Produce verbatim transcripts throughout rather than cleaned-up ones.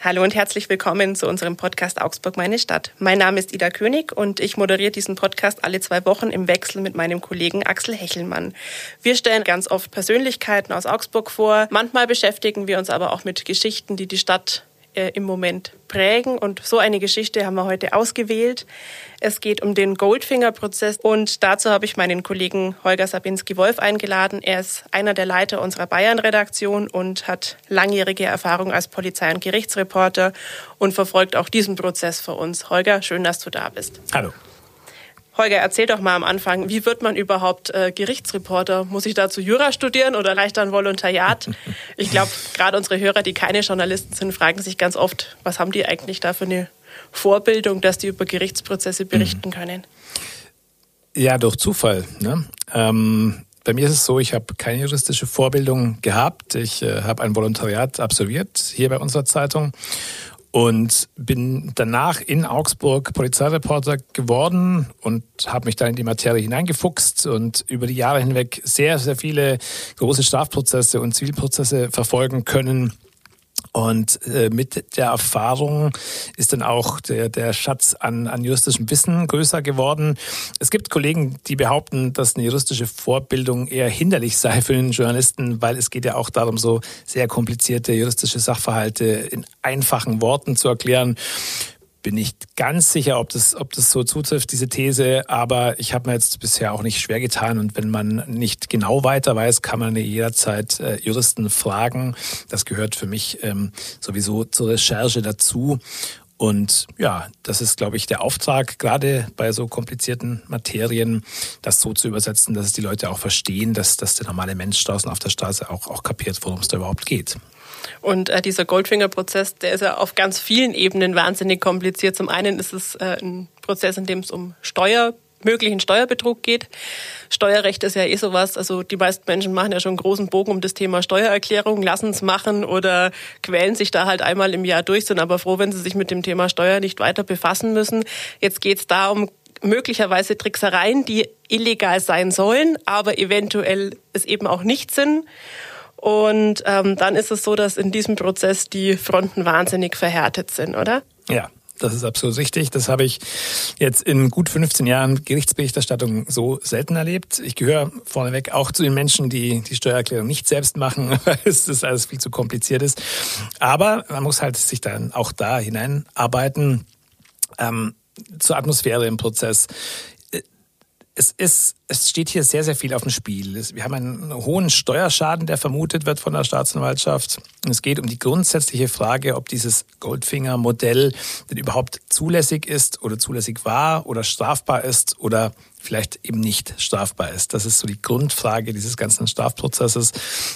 Hallo und herzlich willkommen zu unserem Podcast Augsburg, meine Stadt. Mein Name ist Ida König und ich moderiere diesen Podcast alle zwei Wochen im Wechsel mit meinem Kollegen Axel Hechelmann. Wir stellen ganz oft Persönlichkeiten aus Augsburg vor. Manchmal beschäftigen wir uns aber auch mit Geschichten, die die Stadt äh, im Moment prägen. Und so eine Geschichte haben wir heute ausgewählt. Es geht um den Goldfinger-Prozess und dazu habe ich meinen Kollegen Holger Sabinski-Wolf eingeladen. Er ist einer der Leiter unserer Bayern-Redaktion und hat langjährige Erfahrung als Polizei- und Gerichtsreporter und verfolgt auch diesen Prozess für uns. Holger, schön, dass du da bist. Hallo. Holger, erzähl doch mal am Anfang, wie wird man überhaupt äh, Gerichtsreporter? Muss ich dazu Jura studieren oder reicht dann Volontariat? Ich glaube, gerade unsere Hörer, die keine Journalisten sind, fragen sich ganz oft, was haben die eigentlich da für eine Vorbildung, dass die über Gerichtsprozesse berichten können? Ja, durch Zufall. Ne? Ähm, bei mir ist es so, ich habe keine juristische Vorbildung gehabt. Ich äh, habe ein Volontariat absolviert hier bei unserer Zeitung und bin danach in Augsburg Polizeireporter geworden und habe mich dann in die Materie hineingefuchst und über die Jahre hinweg sehr, sehr viele große Strafprozesse und Zivilprozesse verfolgen können. Und äh, mit der Erfahrung ist dann auch der, der Schatz an, an juristischem Wissen größer geworden. Es gibt Kollegen, die behaupten, dass eine juristische Vorbildung eher hinderlich sei für den Journalisten, weil es geht ja auch darum, so sehr komplizierte juristische Sachverhalte in einfachen Worten zu erklären. Bin nicht ganz sicher, ob das, ob das so zutrifft, diese These, aber ich habe mir jetzt bisher auch nicht schwer getan und wenn man nicht genau weiter weiß, kann man jederzeit äh, Juristen fragen. Das gehört für mich ähm, sowieso zur Recherche dazu. Und ja, das ist, glaube ich, der Auftrag, gerade bei so komplizierten Materien, das so zu übersetzen, dass es die Leute auch verstehen, dass, dass der normale Mensch draußen auf der Straße auch, auch kapiert, worum es da überhaupt geht. Und äh, dieser Goldfinger-Prozess, der ist ja auf ganz vielen Ebenen wahnsinnig kompliziert. Zum einen ist es äh, ein Prozess, in dem es um Steuer, möglichen Steuerbetrug geht. Steuerrecht ist ja eh sowas, also die meisten Menschen machen ja schon einen großen Bogen um das Thema Steuererklärung, lassen es machen oder quälen sich da halt einmal im Jahr durch, sind aber froh, wenn sie sich mit dem Thema Steuer nicht weiter befassen müssen. Jetzt geht es da um möglicherweise Tricksereien, die illegal sein sollen, aber eventuell es eben auch nicht sind. Und ähm, dann ist es so, dass in diesem Prozess die Fronten wahnsinnig verhärtet sind, oder? Ja, das ist absolut richtig. Das habe ich jetzt in gut fünfzehn Jahren Gerichtsberichterstattung so selten erlebt. Ich gehöre vorneweg auch zu den Menschen, die die Steuererklärung nicht selbst machen, weil es das alles viel zu kompliziert ist. Aber man muss halt sich dann auch da hineinarbeiten, ähm, zur Atmosphäre im Prozess. Es ist, es steht hier sehr, sehr viel auf dem Spiel. Wir haben einen hohen Steuerschaden, der vermutet wird von der Staatsanwaltschaft. Es geht um die grundsätzliche Frage, ob dieses Goldfinger-Modell denn überhaupt zulässig ist oder zulässig war oder strafbar ist oder vielleicht eben nicht strafbar ist. Das ist so die Grundfrage dieses ganzen Strafprozesses.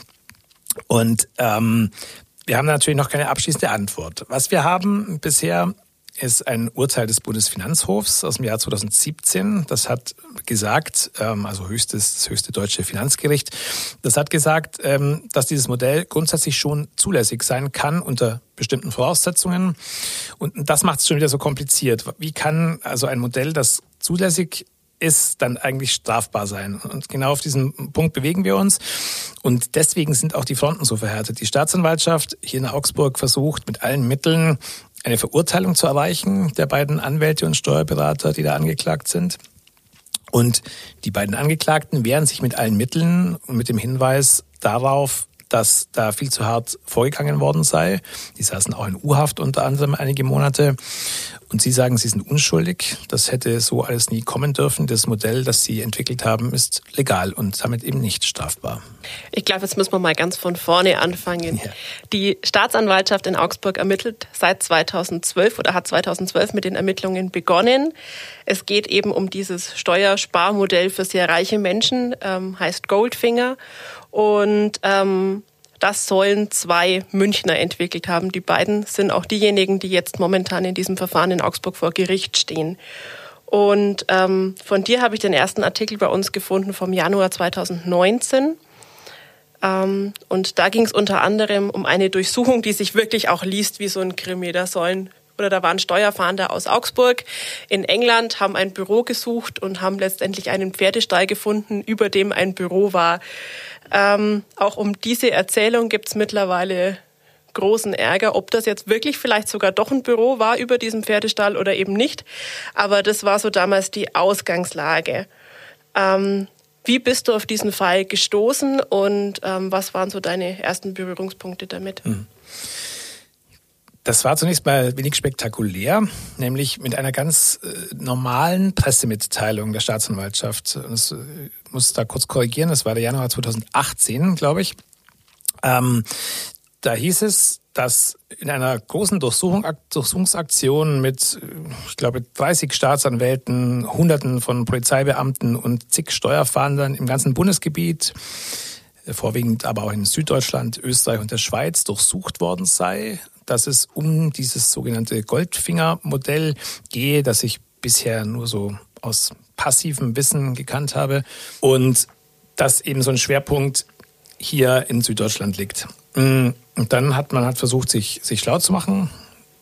Und ähm, wir haben natürlich noch keine abschließende Antwort. Was wir haben bisher ist ein Urteil des Bundesfinanzhofs aus dem Jahr zweitausendsiebzehn. Das hat gesagt, also höchstes, das höchste deutsche Finanzgericht, das hat gesagt, dass dieses Modell grundsätzlich schon zulässig sein kann unter bestimmten Voraussetzungen. Und das macht es schon wieder so kompliziert. Wie kann also ein Modell, das zulässig ist, dann eigentlich strafbar sein? Und genau auf diesem Punkt bewegen wir uns. Und deswegen sind auch die Fronten so verhärtet. Die Staatsanwaltschaft hier in Augsburg versucht mit allen Mitteln, eine Verurteilung zu erreichen der beiden Anwälte und Steuerberater, die da angeklagt sind. Und die beiden Angeklagten wehren sich mit allen Mitteln und mit dem Hinweis darauf, dass da viel zu hart vorgegangen worden sei. Die saßen auch in U-Haft unter anderem einige Monate. Und sie sagen, sie sind unschuldig. Das hätte so alles nie kommen dürfen. Das Modell, das sie entwickelt haben, ist legal und damit eben nicht strafbar. Ich glaube, jetzt müssen wir mal ganz von vorne anfangen. Ja. Die Staatsanwaltschaft in Augsburg ermittelt seit zweitausendzwölf oder hat zweitausendzwölf mit den Ermittlungen begonnen. Es geht eben um dieses Steuersparmodell für sehr reiche Menschen, ähm, heißt Goldfinger. Und ähm, das sollen zwei Münchner entwickelt haben. Die beiden sind auch diejenigen, die jetzt momentan in diesem Verfahren in Augsburg vor Gericht stehen. Und ähm, von dir habe ich den ersten Artikel bei uns gefunden vom Januar zweitausendneunzehn. Ähm, und da ging es unter anderem um eine Durchsuchung, die sich wirklich auch liest wie so ein Krimi. Da sollen oder da waren Steuerfahnder aus Augsburg in England, haben ein Büro gesucht und haben letztendlich einen Pferdestall gefunden, über dem ein Büro war. Ähm, auch um diese Erzählung gibt es mittlerweile großen Ärger, ob das jetzt wirklich vielleicht sogar doch ein Büro war über diesem Pferdestall oder eben nicht. Aber das war so damals die Ausgangslage. Ähm, wie bist du auf diesen Fall gestoßen und ähm, was waren so deine ersten Berührungspunkte damit? Das war zunächst mal wenig spektakulär, nämlich mit einer ganz äh, normalen Pressemitteilung der Staatsanwaltschaft. Ich äh, muss da kurz korrigieren, das war der Januar zweitausendachtzehn, glaube ich. Ähm, Da hieß es, dass in einer großen Durchsuchung, Durchsuchungsaktion mit, ich glaube, dreißig Staatsanwälten, Hunderten von Polizeibeamten und zig Steuerfahndern im ganzen Bundesgebiet, vorwiegend aber auch in Süddeutschland, Österreich und der Schweiz, durchsucht worden sei, dass es um dieses sogenannte Goldfinger-Modell gehe, das ich bisher nur so aus passivem Wissen gekannt habe und dass eben so ein Schwerpunkt hier in Süddeutschland liegt. Und dann hat man hat versucht, sich, sich schlau zu machen.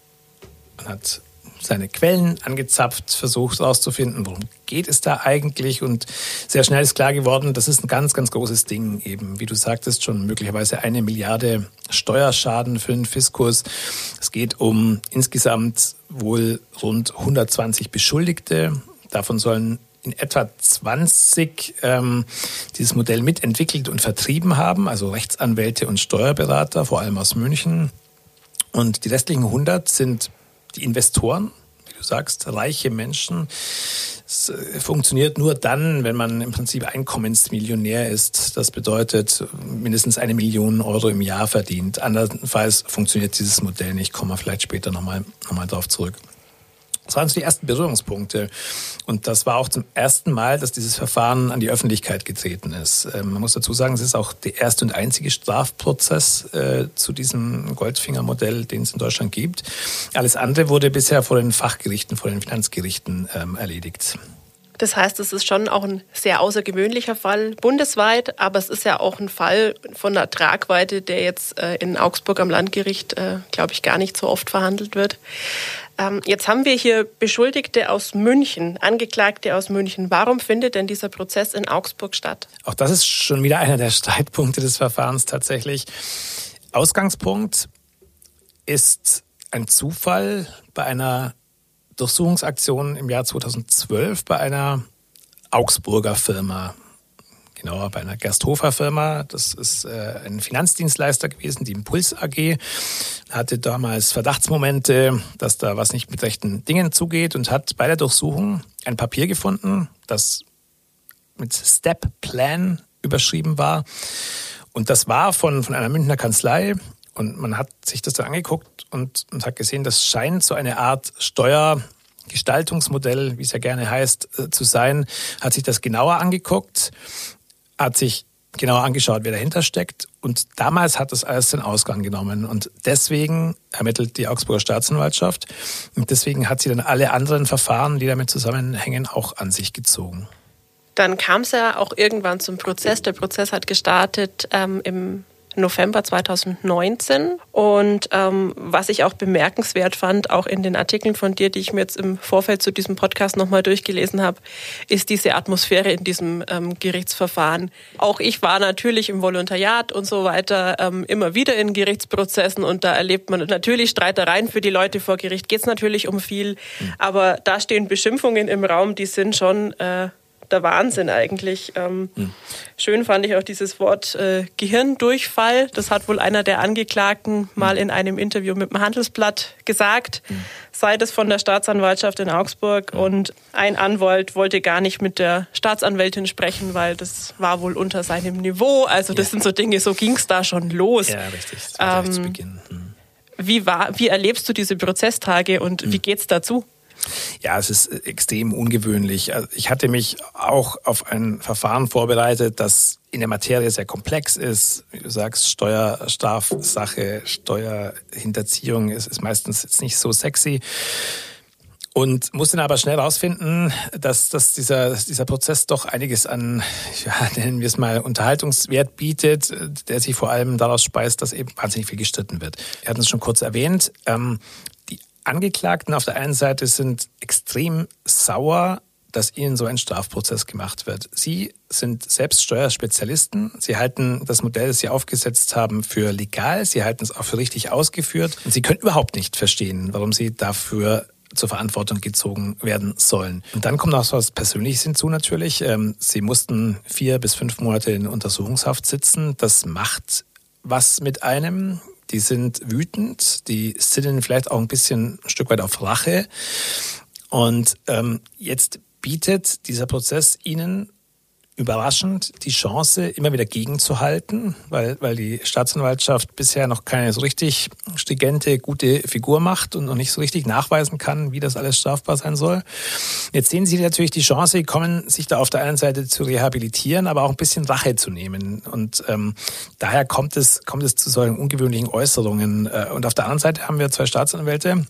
Man hat seine Quellen angezapft, versucht herauszufinden, worum geht es da eigentlich. Und sehr schnell ist klar geworden, das ist ein ganz, ganz großes Ding eben. Wie du sagtest, schon möglicherweise eine Milliarde Steuerschaden für den Fiskus. Es geht um insgesamt wohl rund hundertzwanzig Beschuldigte. Davon sollen in etwa zwanzig ähm, dieses Modell mitentwickelt und vertrieben haben, also Rechtsanwälte und Steuerberater, vor allem aus München. Und die restlichen hundert sind die Investoren, wie du sagst, reiche Menschen. Es funktioniert nur dann, wenn man im Prinzip Einkommensmillionär ist. Das bedeutet, mindestens eine Million Euro im Jahr verdient. Andernfalls funktioniert dieses Modell nicht. Kommen wir vielleicht später nochmal noch mal drauf zurück. Das waren so die ersten Berührungspunkte. Und das war auch zum ersten Mal, dass dieses Verfahren an die Öffentlichkeit getreten ist. Ähm, man muss dazu sagen, es ist auch der erste und einzige Strafprozess äh, zu diesem Goldfinger-Modell, den es in Deutschland gibt. Alles andere wurde bisher vor den Fachgerichten, vor den Finanzgerichten ähm, erledigt. Das heißt, es ist schon auch ein sehr außergewöhnlicher Fall bundesweit, aber es ist ja auch ein Fall von einer Tragweite, der jetzt äh, in Augsburg am Landgericht, äh, glaube ich, gar nicht so oft verhandelt wird. Ähm, jetzt haben wir hier Beschuldigte aus München, Angeklagte aus München. Warum findet denn dieser Prozess in Augsburg statt? Auch das ist schon wieder einer der Streitpunkte des Verfahrens tatsächlich. Ausgangspunkt ist ein Zufall bei einer Durchsuchungsaktion im Jahr zweitausendzwölf bei einer Augsburger Firma, genauer bei einer Gersthofer Firma. Das ist äh, ein Finanzdienstleister gewesen, die Impuls A G, hatte damals Verdachtsmomente, dass da was nicht mit rechten Dingen zugeht und hat bei der Durchsuchung ein Papier gefunden, das mit Step Plan überschrieben war. Und das war von, von einer Münchner Kanzlei. Und man hat sich das dann angeguckt und, und hat gesehen, das scheint so eine Art Steuergestaltungsmodell, wie es ja gerne heißt, äh, zu sein. Hat sich das genauer angeguckt, hat sich genauer angeschaut, wer dahinter steckt. Und damals hat das alles den Ausgang genommen. Und deswegen ermittelt die Augsburger Staatsanwaltschaft. Und deswegen hat sie dann alle anderen Verfahren, die damit zusammenhängen, auch an sich gezogen. Dann kam es ja auch irgendwann zum Prozess. Der Prozess hat gestartet ähm, im November zweitausendneunzehn. Und ähm, was ich auch bemerkenswert fand, auch in den Artikeln von dir, die ich mir jetzt im Vorfeld zu diesem Podcast nochmal durchgelesen habe, ist diese Atmosphäre in diesem ähm, Gerichtsverfahren. Auch ich war natürlich im Volontariat und so weiter ähm, immer wieder in Gerichtsprozessen und da erlebt man natürlich Streitereien. Für die Leute vor Gericht geht es natürlich um viel, aber da stehen Beschimpfungen im Raum, die sind schon äh, der Wahnsinn eigentlich. Ähm, hm. Schön fand ich auch dieses Wort äh, Gehirndurchfall. Das hat wohl einer der Angeklagten hm. mal in einem Interview mit dem Handelsblatt gesagt, hm. sei das von der Staatsanwaltschaft in Augsburg. Hm. Und ein Anwalt wollte gar nicht mit der Staatsanwältin sprechen, weil das war wohl unter seinem Niveau. Also das ja. sind so Dinge, so ging es da schon los. Ja, richtig. Das war ähm, zu Beginn. Hm. Wie, war, wie erlebst du diese Prozesstage und hm. wie geht's dazu? Ja, es ist extrem ungewöhnlich. Ich hatte mich auch auf ein Verfahren vorbereitet, das in der Materie sehr komplex ist. Wie du sagst, Steuerstrafsache, Steuerhinterziehung ist, ist meistens jetzt nicht so sexy. Und musste dann aber schnell rausfinden, dass, dass dieser, dieser Prozess doch einiges an, ja, nennen wir es mal, Unterhaltungswert bietet, der sich vor allem daraus speist, dass eben wahnsinnig viel gestritten wird. Wir hatten es schon kurz erwähnt. Ähm, Die Angeklagten auf der einen Seite sind extrem sauer dass Ihnen so ein Strafprozess gemacht wird. Sie sind selbst Steuerspezialisten. Sie halten das Modell, das Sie aufgesetzt haben, für legal. Sie halten es auch für richtig ausgeführt. Und Sie können überhaupt nicht verstehen, warum Sie dafür zur Verantwortung gezogen werden sollen. Und dann kommt noch was Persönliches hinzu natürlich. Sie mussten vier bis fünf Monate in Untersuchungshaft sitzen. Das macht was mit einem. Die sind wütend, die sinnen vielleicht auch ein bisschen ein Stück weit auf Rache. Und ähm, jetzt bietet dieser Prozess Ihnen überraschend die Chance, immer wieder gegenzuhalten, weil, weil die Staatsanwaltschaft bisher noch keine so richtig stringente, gute Figur macht und noch nicht so richtig nachweisen kann, wie das alles strafbar sein soll. Jetzt sehen Sie natürlich die Chance, kommen, sich da auf der einen Seite zu rehabilitieren, aber auch ein bisschen Rache zu nehmen. Und ähm, daher kommt es, kommt es zu solchen ungewöhnlichen Äußerungen. Und auf der anderen Seite haben wir zwei Staatsanwälte,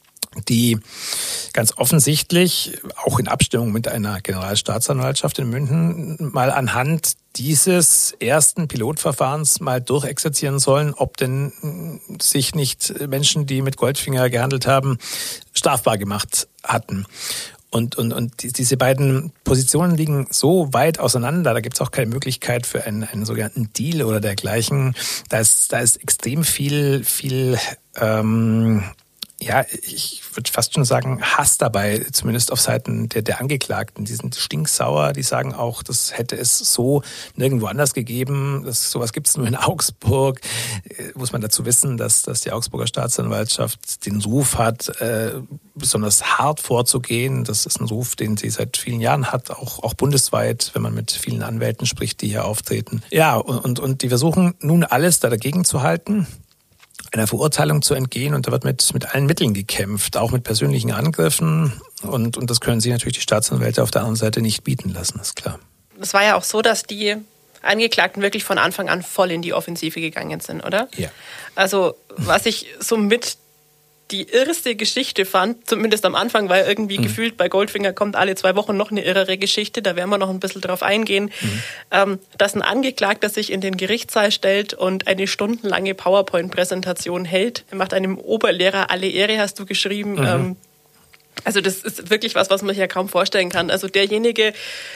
die ganz offensichtlich, auch in Abstimmung mit einer Generalstaatsanwaltschaft in München, mal anhand dieses ersten Pilotverfahrens mal durchexerzieren sollen, ob denn sich nicht Menschen, die mit Goldfinger gehandelt haben, strafbar gemacht hatten. Und, und, und diese beiden Positionen liegen so weit auseinander, da gibt es auch keine Möglichkeit für einen, einen sogenannten Deal oder dergleichen. Da ist, da ist extrem viel, viel ähm, ja, ich würde fast schon sagen, Hass dabei, zumindest auf Seiten der, der Angeklagten. Die sind stinksauer, die sagen auch, das hätte es so nirgendwo anders gegeben. Das, sowas gibt es nur in Augsburg. Äh, muss man dazu wissen, dass, dass die Augsburger Staatsanwaltschaft den Ruf hat, äh, besonders hart vorzugehen. Das ist ein Ruf, den sie seit vielen Jahren hat, auch, auch bundesweit, wenn man mit vielen Anwälten spricht, die hier auftreten. Ja, und, und, und die versuchen nun alles da dagegen zu halten, einer Verurteilung zu entgehen, und da wird mit, mit allen Mitteln gekämpft, auch mit persönlichen Angriffen, und, und das können sie natürlich die Staatsanwälte auf der anderen Seite nicht bieten lassen, ist klar. Es war ja auch so, dass die Angeklagten wirklich von Anfang an voll in die Offensive gegangen sind, oder? Ja. Also was ich so mit die irrste Geschichte fand, zumindest am Anfang, weil irgendwie mhm. gefühlt bei Goldfinger kommt alle zwei Wochen noch eine irrere Geschichte, da werden wir noch ein bisschen drauf eingehen, mhm. ähm, dass ein Angeklagter sich in den Gerichtssaal stellt und eine stundenlange PowerPoint-Präsentation hält. Er macht einem Oberlehrer alle Ehre, hast du geschrieben. Mhm. Ähm, also das ist wirklich was, was man sich ja kaum vorstellen kann. Also derjenige,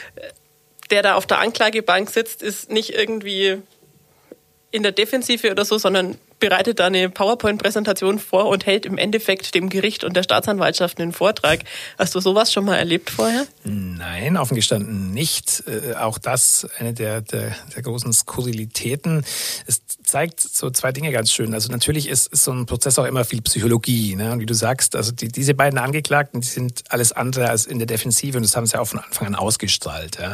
der da auf der Anklagebank sitzt, ist nicht irgendwie in der Defensive oder so, sondern bereitet da eine PowerPoint-Präsentation vor und hält im Endeffekt dem Gericht und der Staatsanwaltschaft einen Vortrag. Hast du sowas schon mal erlebt vorher? Nein, offen gestanden nicht. Äh, auch das eine der, der, der großen Skurrilitäten. Es zeigt so zwei Dinge ganz schön. Also natürlich ist, ist so ein Prozess auch immer viel Psychologie. Ne? Und wie du sagst, also die, diese beiden Angeklagten, die sind alles andere als in der Defensive, und das haben sie auch von Anfang an ausgestrahlt. Ja?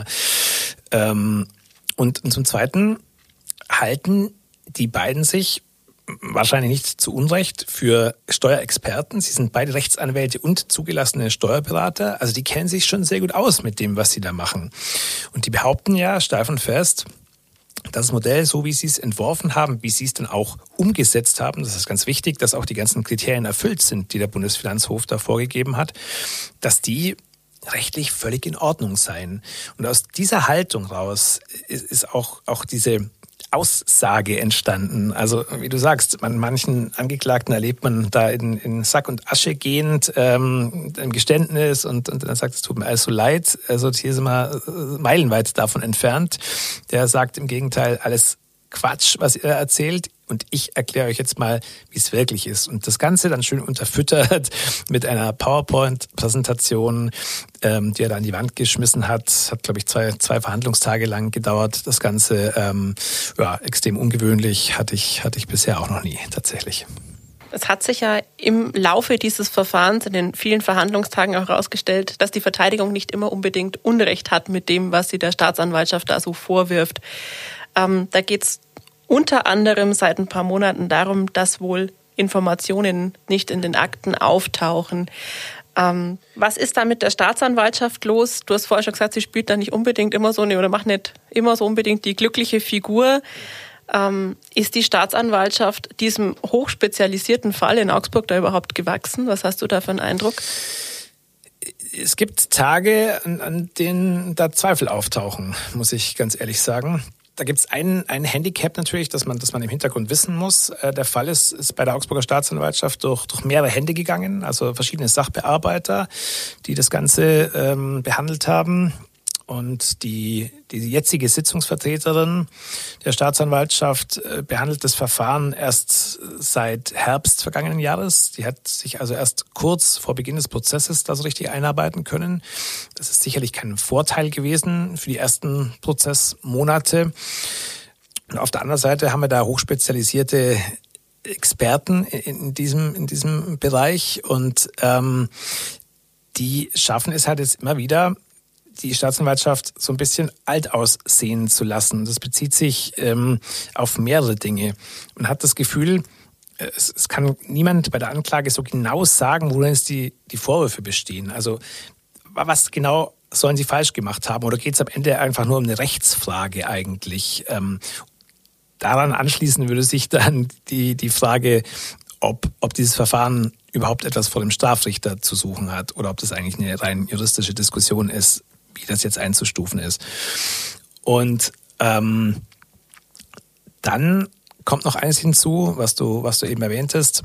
Ähm, und, und zum Zweiten halten die beiden sich wahrscheinlich nicht zu Unrecht für Steuerexperten. Sie sind beide Rechtsanwälte und zugelassene Steuerberater. Also die kennen sich schon sehr gut aus mit dem, was sie da machen. Und die behaupten ja steif und fest, das Modell, so wie sie es entworfen haben, wie sie es dann auch umgesetzt haben, das ist ganz wichtig, dass auch die ganzen Kriterien erfüllt sind, die der Bundesfinanzhof da vorgegeben hat, dass die rechtlich völlig in Ordnung seien. Und aus dieser Haltung raus ist auch, auch diese Aussage entstanden. Also wie du sagst, man manchen Angeklagten erlebt man da in, in Sack und Asche gehend, ähm, im Geständnis, und, und dann sagt, es tut mir alles so leid. Also hier sind wir meilenweit davon entfernt. Der sagt im Gegenteil, alles Quatsch, was ihr erzählt. Und ich erkläre euch jetzt mal, wie es wirklich ist. Und das Ganze dann schön unterfüttert mit einer PowerPoint-Präsentation, ähm, die er da an die Wand geschmissen hat. Hat, glaube ich, zwei, zwei Verhandlungstage lang gedauert. Das Ganze, ähm, ja, extrem ungewöhnlich, hatte ich, hatte ich bisher auch noch nie, tatsächlich. Es hat sich ja im Laufe dieses Verfahrens in den vielen Verhandlungstagen auch herausgestellt, dass die Verteidigung nicht immer unbedingt Unrecht hat mit dem, was sie der Staatsanwaltschaft da so vorwirft. Ähm, da geht's unter anderem seit ein paar Monaten darum, dass wohl Informationen nicht in den Akten auftauchen. Ähm, was ist da mit der Staatsanwaltschaft los? Du hast vorher schon gesagt, sie spielt da nicht unbedingt immer so eine oder macht nicht immer so unbedingt die glückliche Figur. Ähm, ist die Staatsanwaltschaft diesem hochspezialisierten Fall in Augsburg da überhaupt gewachsen? Was hast du da für einen Eindruck? Es gibt Tage, an, an denen da Zweifel auftauchen, muss ich ganz ehrlich sagen. Da gibt es ein, ein Handicap natürlich, das man, das man im Hintergrund wissen muss. Äh, der Fall ist, ist bei der Augsburger Staatsanwaltschaft durch, durch mehrere Hände gegangen, also verschiedene Sachbearbeiter, die das Ganze ähm, behandelt haben. Und die, die jetzige Sitzungsvertreterin der Staatsanwaltschaft äh, behandelt das Verfahren erst seit Herbst vergangenen Jahres. Die hat sich also erst kurz vor Beginn des Prozesses da so richtig einarbeiten können. Das ist sicherlich kein Vorteil gewesen für die ersten Prozessmonate. Und auf der anderen Seite haben wir da hochspezialisierte Experten in diesem, in diesem Bereich. Und ähm, die schaffen es halt jetzt immer wieder, die Staatsanwaltschaft so ein bisschen alt aussehen zu lassen. Das bezieht sich ähm, auf mehrere Dinge. Man hat das Gefühl, es, es kann niemand bei der Anklage so genau sagen, worin es die, die Vorwürfe bestehen. Also was genau sollen sie falsch gemacht haben? Oder geht es am Ende einfach nur um eine Rechtsfrage eigentlich? Ähm, daran anschließend würde sich dann die, die Frage, ob, ob dieses Verfahren überhaupt etwas vor dem Strafrichter zu suchen hat oder ob das eigentlich eine rein juristische Diskussion ist, wie das jetzt einzustufen ist. Und ähm, dann kommt noch eins hinzu, was du, was du eben erwähntest.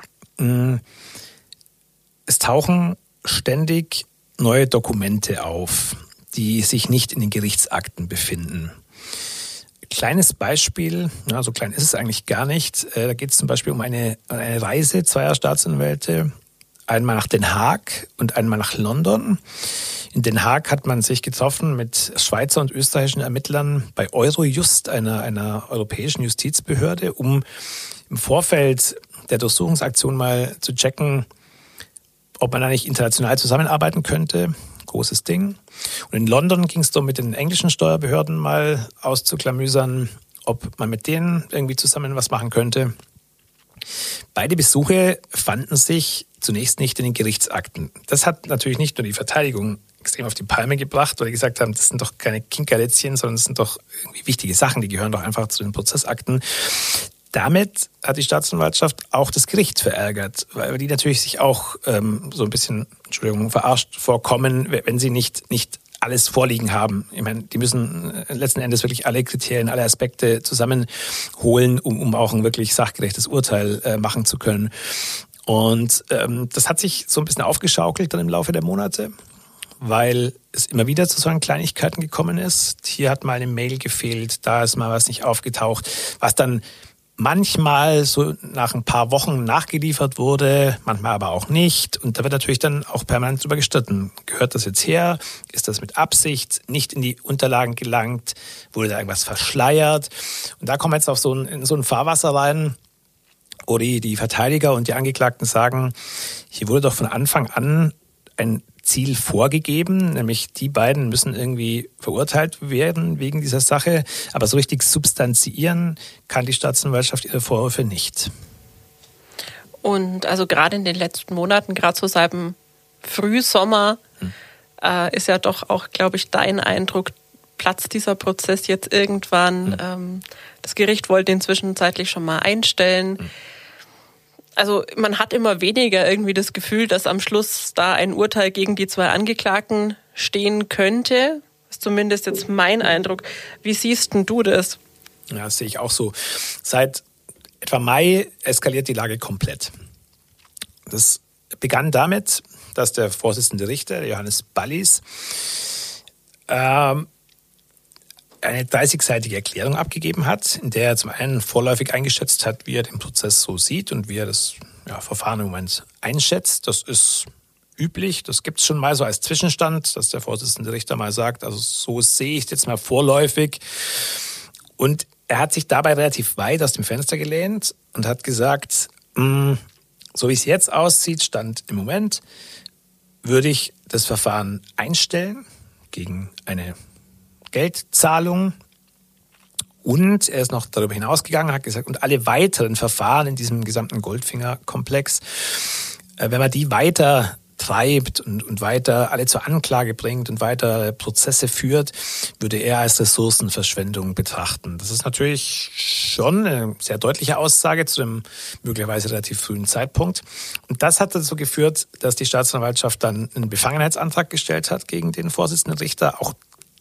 Es tauchen ständig neue Dokumente auf, die sich nicht in den Gerichtsakten befinden. Kleines Beispiel, ja, so klein ist es eigentlich gar nicht. Da geht es zum Beispiel um eine, eine Reise zweier Staatsanwälte, einmal nach Den Haag und einmal nach London. In Den Haag hat man sich getroffen mit Schweizer und österreichischen Ermittlern bei Eurojust, einer, einer europäischen Justizbehörde, um im Vorfeld der Durchsuchungsaktion mal zu checken, ob man da nicht international zusammenarbeiten könnte. Großes Ding. Und in London ging es darum, mit den englischen Steuerbehörden mal auszuklamüsern, ob man mit denen irgendwie zusammen was machen könnte. Beide Besuche fanden sich zunächst nicht in den Gerichtsakten. Das hat natürlich nicht nur die Verteidigung extrem auf die Palme gebracht, weil die gesagt haben, das sind doch keine Kinkerlätzchen, sondern das sind doch irgendwie wichtige Sachen, die gehören doch einfach zu den Prozessakten. Damit hat die Staatsanwaltschaft auch das Gericht verärgert, weil die natürlich sich auch ähm, so ein bisschen, Entschuldigung, verarscht vorkommen, wenn sie nicht, nicht alles vorliegen haben. Ich meine, die müssen letzten Endes wirklich alle Kriterien, alle Aspekte zusammenholen, um, um auch ein wirklich sachgerechtes Urteil äh, machen zu können. Und ähm, das hat sich so ein bisschen aufgeschaukelt dann im Laufe der Monate, weil es immer wieder zu solchen Kleinigkeiten gekommen ist. Hier hat mal eine Mail gefehlt, da ist mal was nicht aufgetaucht, was dann manchmal so nach ein paar Wochen nachgeliefert wurde, manchmal aber auch nicht. Und da wird natürlich dann auch permanent drüber gestritten. Gehört das jetzt her? Ist das mit Absicht nicht in die Unterlagen gelangt? Wurde da irgendwas verschleiert? Und da kommen wir jetzt auf so ein, in so ein Fahrwasser rein, wo die, die Verteidiger und die Angeklagten sagen, hier wurde doch von Anfang an ein Ziel vorgegeben, nämlich die beiden müssen irgendwie verurteilt werden wegen dieser Sache, aber so richtig substanziieren kann die Staatsanwaltschaft ihre Vorwürfe nicht. Und also gerade in den letzten Monaten, gerade so seit dem Frühsommer, hm. äh, ist ja doch auch, glaube ich, dein Eindruck, platzt dieser Prozess jetzt irgendwann. Hm. Ähm, das Gericht wollte ihn zwischenzeitlich schon mal einstellen. Hm. Also man hat immer weniger irgendwie das Gefühl, dass am Schluss da ein Urteil gegen die zwei Angeklagten stehen könnte. Das ist zumindest jetzt mein Eindruck. Wie siehst denn du das? Ja, das sehe ich auch so. Seit etwa Mai eskaliert die Lage komplett. Das begann damit, dass der Vorsitzende Richter, der Johannes Ballis, ähm, eine dreißigseitige Erklärung abgegeben hat, in der er zum einen vorläufig eingeschätzt hat, wie er den Prozess so sieht und wie er das ja, Verfahren im Moment einschätzt. Das ist üblich, das gibt es schon mal so als Zwischenstand, dass der Vorsitzende Richter mal sagt, also so sehe ich jetzt mal vorläufig. Und er hat sich dabei relativ weit aus dem Fenster gelehnt und hat gesagt, mh, so wie es jetzt aussieht, Stand im Moment, würde ich das Verfahren einstellen gegen eine Geldzahlung, und er ist noch darüber hinausgegangen, hat gesagt, und alle weiteren Verfahren in diesem gesamten Goldfinger-Komplex, wenn man die weiter treibt und, und weiter alle zur Anklage bringt und weiter Prozesse führt, würde er als Ressourcenverschwendung betrachten. Das ist natürlich schon eine sehr deutliche Aussage zu einem möglicherweise relativ frühen Zeitpunkt. Und das hat dazu geführt, dass die Staatsanwaltschaft dann einen Befangenheitsantrag gestellt hat gegen den Vorsitzenden Richter, auch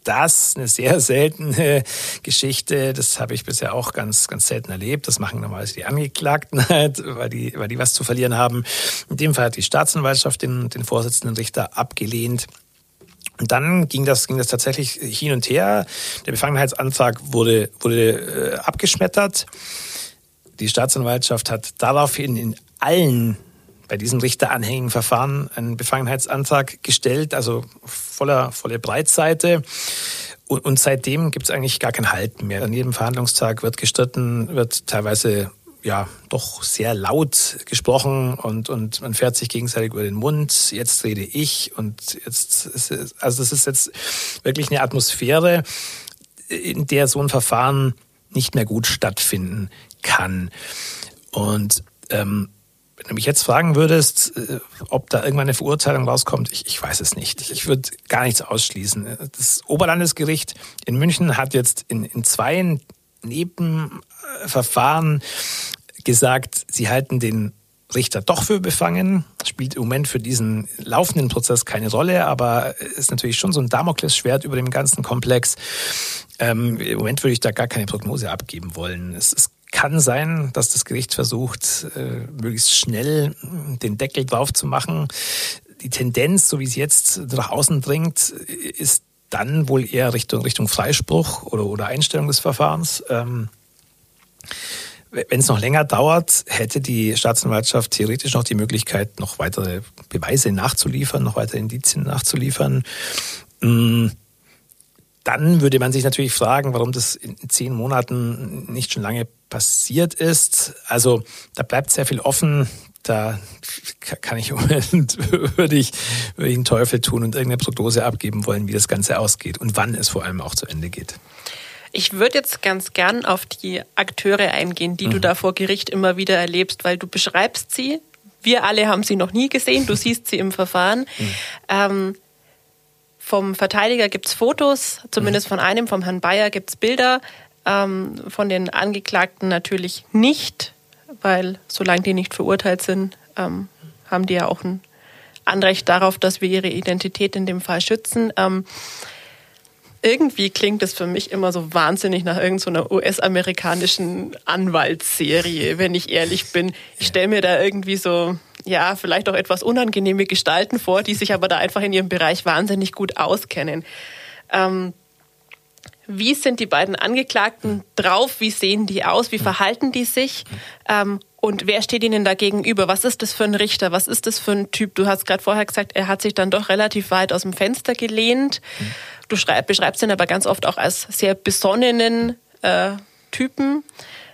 das eine sehr seltene Geschichte. Das habe ich bisher auch ganz, ganz selten erlebt. Das machen normalerweise die Angeklagten halt, weil die, weil die was zu verlieren haben. In dem Fall hat die Staatsanwaltschaft den, den Vorsitzenden Richter abgelehnt. Und dann ging das, ging das tatsächlich hin und her. Der Befangenheitsantrag wurde, wurde äh, abgeschmettert. Die Staatsanwaltschaft hat daraufhin in allen bei diesen richteranhängigen Verfahren einen Befangenheitsantrag gestellt, also voller, volle Breitseite. Und, und seitdem gibt es eigentlich gar kein Halten mehr. An jedem Verhandlungstag wird gestritten, wird teilweise ja doch sehr laut gesprochen und, und man fährt sich gegenseitig über den Mund. Jetzt rede ich und jetzt, ist es, also das ist jetzt wirklich eine Atmosphäre, in der so ein Verfahren nicht mehr gut stattfinden kann. Und ähm, wenn du mich jetzt fragen würdest, ob da irgendwann eine Verurteilung rauskommt, ich, ich weiß es nicht. Ich würde gar nichts ausschließen. Das Oberlandesgericht in München hat jetzt in, in zwei Nebenverfahren gesagt, sie halten den Richter doch für befangen. Spielt im Moment für diesen laufenden Prozess keine Rolle, aber ist natürlich schon so ein Damoklesschwert über dem ganzen Komplex. Ähm, im Moment würde ich da gar keine Prognose abgeben wollen. Es ist kann sein, dass das Gericht versucht, möglichst schnell den Deckel drauf zu machen. Die Tendenz, so wie es jetzt nach außen dringt, ist dann wohl eher Richtung, Richtung Freispruch oder, oder Einstellung des Verfahrens. Ähm, wenn es noch länger dauert, hätte die Staatsanwaltschaft theoretisch noch die Möglichkeit, noch weitere Beweise nachzuliefern, noch weitere Indizien nachzuliefern. Ähm, Dann würde man sich natürlich fragen, warum das in zehn Monaten nicht schon lange passiert ist. Also da bleibt sehr viel offen. Da kann ich im Moment, würde ich, würde ich einen Teufel tun und irgendeine Prognose abgeben wollen, wie das Ganze ausgeht und wann es vor allem auch zu Ende geht. Ich würde jetzt ganz gern auf die Akteure eingehen, die mhm. du da vor Gericht immer wieder erlebst, weil du beschreibst sie. Wir alle haben sie noch nie gesehen. Du siehst sie im Verfahren. Mhm. Ähm, Vom Verteidiger gibt es Fotos, zumindest von einem, vom Herrn Bayer gibt es Bilder, ähm, von den Angeklagten natürlich nicht, weil solange die nicht verurteilt sind, ähm, haben die ja auch ein Anrecht darauf, dass wir ihre Identität in dem Fall schützen. Ähm, irgendwie klingt es für mich immer so wahnsinnig nach irgendeiner so U S-amerikanischen Anwaltsserie, wenn ich ehrlich bin. Ich stelle mir da irgendwie so, ja, vielleicht auch etwas unangenehme Gestalten vor, die sich aber da einfach in ihrem Bereich wahnsinnig gut auskennen. Ähm, wie sind die beiden Angeklagten drauf? Wie sehen die aus? Wie verhalten die sich? Ähm, und wer steht ihnen da gegenüber? Was ist das für ein Richter? Was ist das für ein Typ? Du hast gerade vorher gesagt, er hat sich dann doch relativ weit aus dem Fenster gelehnt. Du schreib, beschreibst ihn aber ganz oft auch als sehr besonnenen äh, Typen.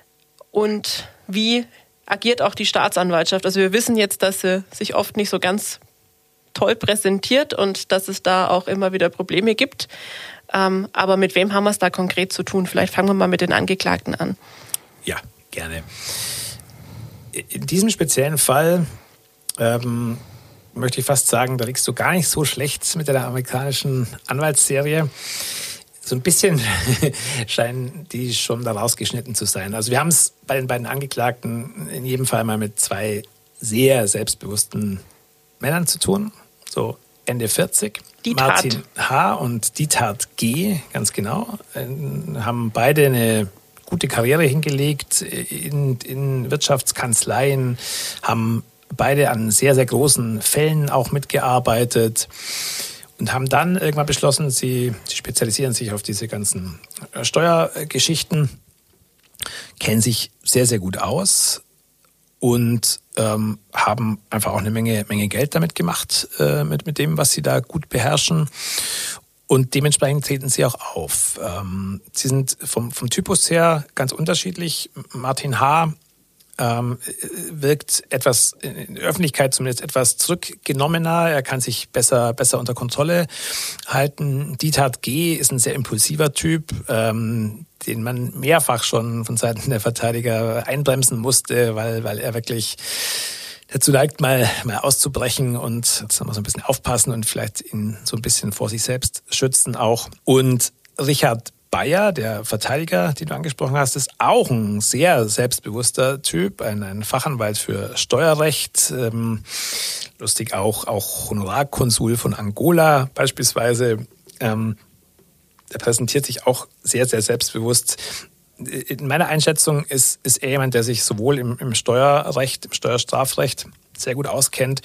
Und wie agiert auch die Staatsanwaltschaft? Also wir wissen jetzt, dass sie sich oft nicht so ganz toll präsentiert und dass es da auch immer wieder Probleme gibt. Ähm, aber mit wem haben wir es da konkret zu tun? Vielleicht fangen wir mal mit den Angeklagten an. Ja, gerne. In diesem speziellen Fall ähm, möchte ich fast sagen, da liegst du gar nicht so schlecht mit der amerikanischen Anwaltsserie. So ein bisschen scheinen die schon da rausgeschnitten zu sein. Also wir haben es bei den beiden Angeklagten in jedem Fall mal mit zwei sehr selbstbewussten Männern zu tun. So Ende vierzig. Martin H. und Diethard G., ganz genau, haben beide eine gute Karriere hingelegt in, in Wirtschaftskanzleien, haben beide an sehr, sehr großen Fällen auch mitgearbeitet und haben dann irgendwann beschlossen, sie, sie spezialisieren sich auf diese ganzen Steuergeschichten, kennen sich sehr, sehr gut aus und ähm, haben einfach auch eine Menge, Menge Geld damit gemacht, äh, mit, mit dem, was sie da gut beherrschen. Und dementsprechend treten sie auch auf. Ähm, sie sind vom, vom Typus her ganz unterschiedlich. Martin H. Ähm, wirkt etwas, in der Öffentlichkeit zumindest etwas zurückgenommener. Er kann sich besser, besser unter Kontrolle halten. Diethard G. ist ein sehr impulsiver Typ, ähm, den man mehrfach schon von Seiten der Verteidiger einbremsen musste, weil, weil er wirklich dazu neigt, mal, mal auszubrechen und jetzt muss man so ein bisschen aufpassen und vielleicht ihn so ein bisschen vor sich selbst schützen auch. Und Richard Bayer, der Verteidiger, den du angesprochen hast, ist auch ein sehr selbstbewusster Typ, ein, ein Fachanwalt für Steuerrecht, ähm, lustig auch, auch Honorarkonsul von Angola beispielsweise. Ähm, der präsentiert sich auch sehr, sehr selbstbewusst. In meiner Einschätzung ist, ist er jemand, der sich sowohl im, im Steuerrecht, im Steuerstrafrecht sehr gut auskennt,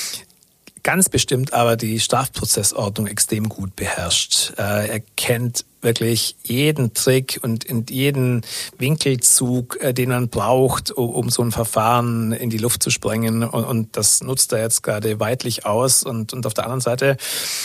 ganz bestimmt aber die Strafprozessordnung extrem gut beherrscht. Äh, er kennt wirklich jeden Trick und in jeden Winkelzug, äh, den man braucht, um, um so ein Verfahren in die Luft zu sprengen. Und, und das nutzt er jetzt gerade weidlich aus. Und, und auf der anderen Seite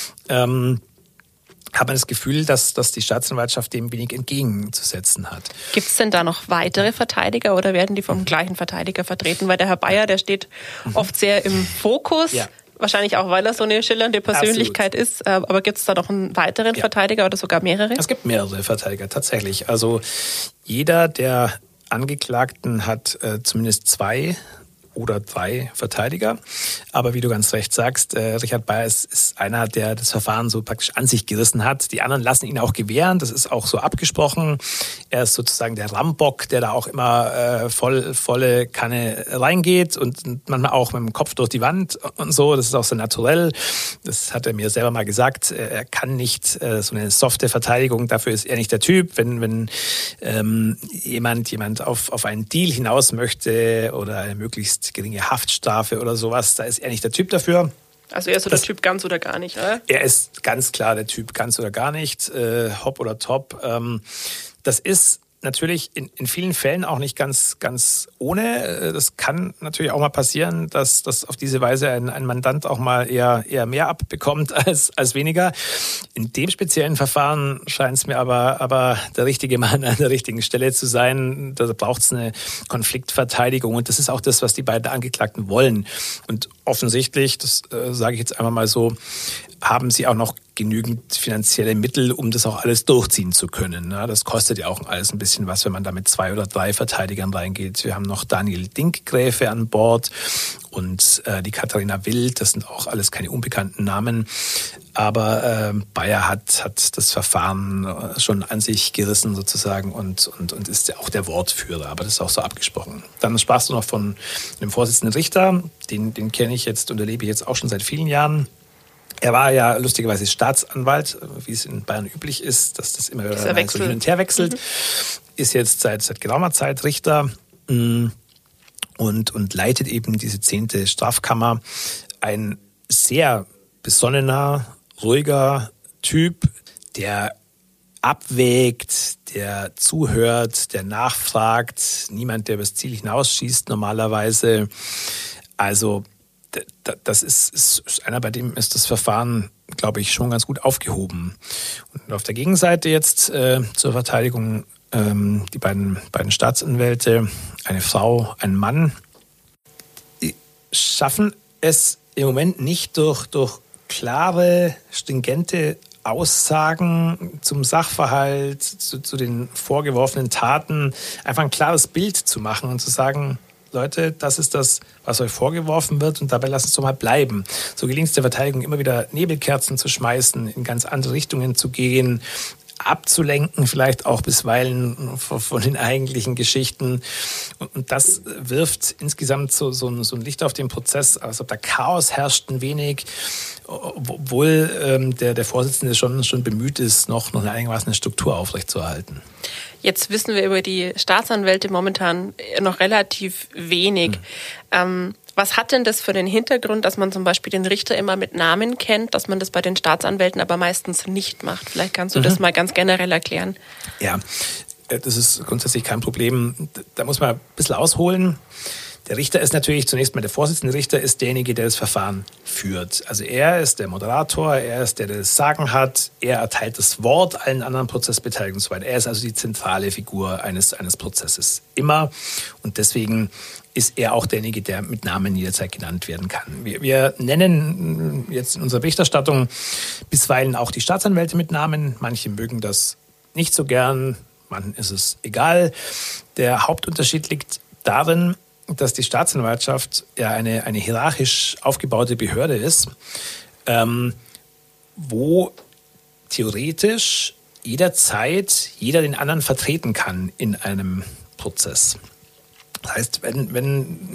ähm, hat man das Gefühl, dass, dass die Staatsanwaltschaft dem wenig entgegenzusetzen hat. Gibt es denn da noch weitere Verteidiger oder werden die vom mhm. gleichen Verteidiger vertreten? Weil der Herr Bayer, der steht mhm. oft sehr im Fokus. Ja. Wahrscheinlich auch, weil er so eine schillernde Persönlichkeit Absolut. ist. Aber gibt es da noch einen weiteren ja. Verteidiger oder sogar mehrere? Es gibt mehrere Verteidiger, tatsächlich. Also jeder der Angeklagten hat äh, zumindest zwei oder drei Verteidiger. Aber wie du ganz recht sagst, äh, Richard Bayer ist, ist einer, der das Verfahren so praktisch an sich gerissen hat. Die anderen lassen ihn auch gewähren, das ist auch so abgesprochen. Er ist sozusagen der Rambock, der da auch immer äh, voll, volle Kanne reingeht und manchmal auch mit dem Kopf durch die Wand und so. Das ist auch so naturell. Das hat er mir selber mal gesagt. Er kann nicht äh, so eine softe Verteidigung, dafür ist er nicht der Typ. Wenn, wenn ähm, jemand, jemand auf, auf einen Deal hinaus möchte oder eine möglichst geringe Haftstrafe oder sowas, da ist er nicht der Typ dafür. Also er ist so das, der Typ ganz oder gar nicht, oder? Er ist ganz klar der Typ ganz oder gar nicht, äh, hopp oder top. Ähm, das ist natürlich in, in vielen Fällen auch nicht ganz, ganz ohne. Das kann natürlich auch mal passieren, dass, dass auf diese Weise ein, ein Mandant auch mal eher, eher mehr abbekommt als, als weniger. In dem speziellen Verfahren scheint es mir aber, aber der richtige Mann an der richtigen Stelle zu sein. Da braucht es eine Konfliktverteidigung und das ist auch das, was die beiden Angeklagten wollen. Und offensichtlich, das äh, sage ich jetzt einmal mal so, haben sie auch noch genügend finanzielle Mittel, um das auch alles durchziehen zu können. Das kostet ja auch alles ein bisschen was, wenn man da mit zwei oder drei Verteidigern reingeht. Wir haben noch Daniel Dinkgräfe an Bord und äh, die Katharina Wild. Das sind auch alles keine unbekannten Namen. Aber äh, Bayer hat, hat das Verfahren schon an sich gerissen sozusagen und, und, und ist ja auch der Wortführer. Aber das ist auch so abgesprochen. Dann sprachst du noch von dem Vorsitzenden Richter. Den, den kenne ich jetzt und erlebe ich jetzt auch schon seit vielen Jahren. Er war ja lustigerweise Staatsanwalt, wie es in Bayern üblich ist, dass das immer wieder so hin und her wechselt. Mhm. Ist jetzt seit, seit geraumer Zeit Richter und, und leitet eben diese zehnte Strafkammer. Ein sehr besonnener, ruhiger Typ, der abwägt, der zuhört, der nachfragt. Niemand, der übers Ziel hinausschießt normalerweise. Also das ist, ist einer, bei dem ist das Verfahren, glaube ich, schon ganz gut aufgehoben. Und auf der Gegenseite jetzt äh, zur Verteidigung ähm, die beiden, beiden Staatsanwälte, eine Frau, ein Mann, die schaffen es im Moment nicht durch, durch klare, stringente Aussagen zum Sachverhalt, zu, zu den vorgeworfenen Taten, einfach ein klares Bild zu machen und zu sagen, Leute, das ist das, was euch vorgeworfen wird und dabei lasst es doch mal bleiben. So gelingt es der Verteidigung immer wieder Nebelkerzen zu schmeißen, in ganz andere Richtungen zu gehen, abzulenken, vielleicht auch bisweilen von den eigentlichen Geschichten. Und das wirft insgesamt so, so, ein, so ein Licht auf den Prozess, als ob da Chaos herrscht ein wenig, obwohl ähm, der, der Vorsitzende schon, schon bemüht ist, noch, noch eine einigermaßen eine Struktur aufrechtzuerhalten. Jetzt wissen wir über die Staatsanwälte momentan noch relativ wenig. Mhm. Ähm, was hat denn das für den Hintergrund, dass man zum Beispiel den Richter immer mit Namen kennt, dass man das bei den Staatsanwälten aber meistens nicht macht? Vielleicht kannst du mhm. das mal ganz generell erklären. Ja, das ist grundsätzlich kein Problem. Da muss man ein bisschen ausholen. Der Richter ist natürlich zunächst mal der Vorsitzende Richter, ist derjenige, der das Verfahren führt. Also er ist der Moderator, er ist der, der das Sagen hat, er erteilt das Wort allen anderen Prozessbeteiligten und so weiter. Er ist also die zentrale Figur eines, eines Prozesses. Immer. Und deswegen ist er auch derjenige, der mit Namen jederzeit genannt werden kann. Wir, wir nennen jetzt in unserer Berichterstattung bisweilen auch die Staatsanwälte mit Namen. Manche mögen das nicht so gern, manchen ist es egal. Der Hauptunterschied liegt darin, dass die Staatsanwaltschaft ja eine, eine hierarchisch aufgebaute Behörde ist, ähm, wo theoretisch jederzeit jeder den anderen vertreten kann in einem Prozess. Das heißt, wenn, wenn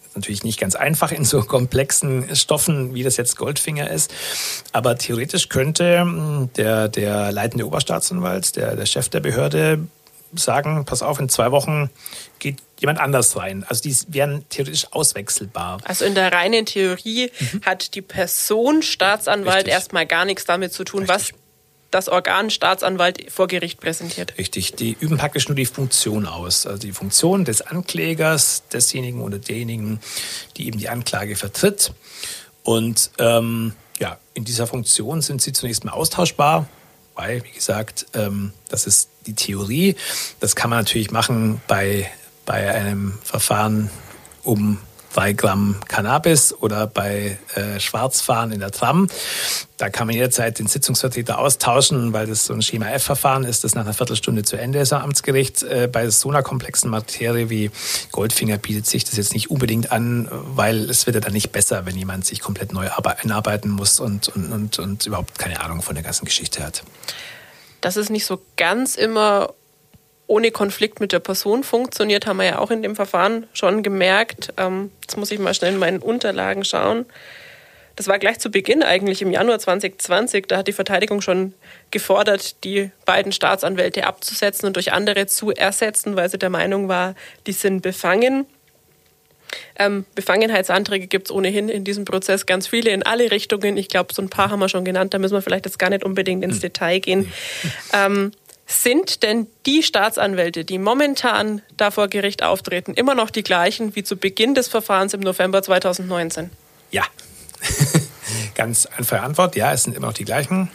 natürlich nicht ganz einfach in so komplexen Stoffen, wie das jetzt Goldfinger ist. Aber theoretisch könnte der, der leitende Oberstaatsanwalt, der, der Chef der Behörde, sagen, pass auf, in zwei Wochen geht jemand anders rein. Also die wären theoretisch auswechselbar. Also in der reinen Theorie mhm. hat die Person Staatsanwalt Richtig. erstmal gar nichts damit zu tun, Richtig. was das Organ Staatsanwalt vor Gericht präsentiert. Richtig, die üben praktisch nur die Funktion aus. Also die Funktion des Anklägers, desjenigen oder derjenigen, die eben die Anklage vertritt. Und ähm, ja, in dieser Funktion sind sie zunächst mal austauschbar. Weil, wie gesagt, ähm, das ist die Theorie. Das kann man natürlich machen bei, bei einem Verfahren um drei Gramm Cannabis oder bei äh, Schwarzfahren in der Tram. Da kann man jederzeit den Sitzungsvertreter austauschen, weil das so ein Schema-F-Verfahren ist, das nach einer Viertelstunde zu Ende ist am Amtsgericht. Äh, bei so einer komplexen Materie wie Goldfinger bietet sich das jetzt nicht unbedingt an, weil es wird ja dann nicht besser, wenn jemand sich komplett neu einarbeiten muss und, und, und, und überhaupt keine Ahnung von der ganzen Geschichte hat. Das ist nicht so ganz immer ohne Konflikt mit der Person funktioniert, haben wir ja auch in dem Verfahren schon gemerkt. Ähm, jetzt muss ich mal schnell in meinen Unterlagen schauen. Das war gleich zu Beginn eigentlich im Januar zwanzig zwanzig. Da hat die Verteidigung schon gefordert, die beiden Staatsanwälte abzusetzen und durch andere zu ersetzen, weil sie der Meinung war, die sind befangen. Ähm, Befangenheitsanträge gibt es ohnehin in diesem Prozess ganz viele in alle Richtungen. Ich glaube, so ein paar haben wir schon genannt. Da müssen wir vielleicht jetzt gar nicht unbedingt ins Detail gehen. Ähm, Sind denn die Staatsanwälte, die momentan da vor Gericht auftreten, immer noch die gleichen wie zu Beginn des Verfahrens im November zweitausendneunzehn? Ja. Ganz einfache Antwort. Ja, es sind immer noch die gleichen.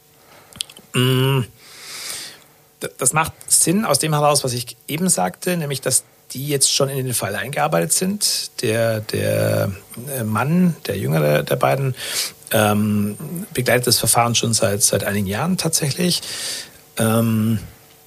Das macht Sinn aus dem heraus, was ich eben sagte, nämlich, dass die jetzt schon in den Fall eingearbeitet sind. Der, der Mann, der jüngere der beiden, ähm, begleitet das Verfahren schon seit, seit einigen Jahren tatsächlich. Ähm,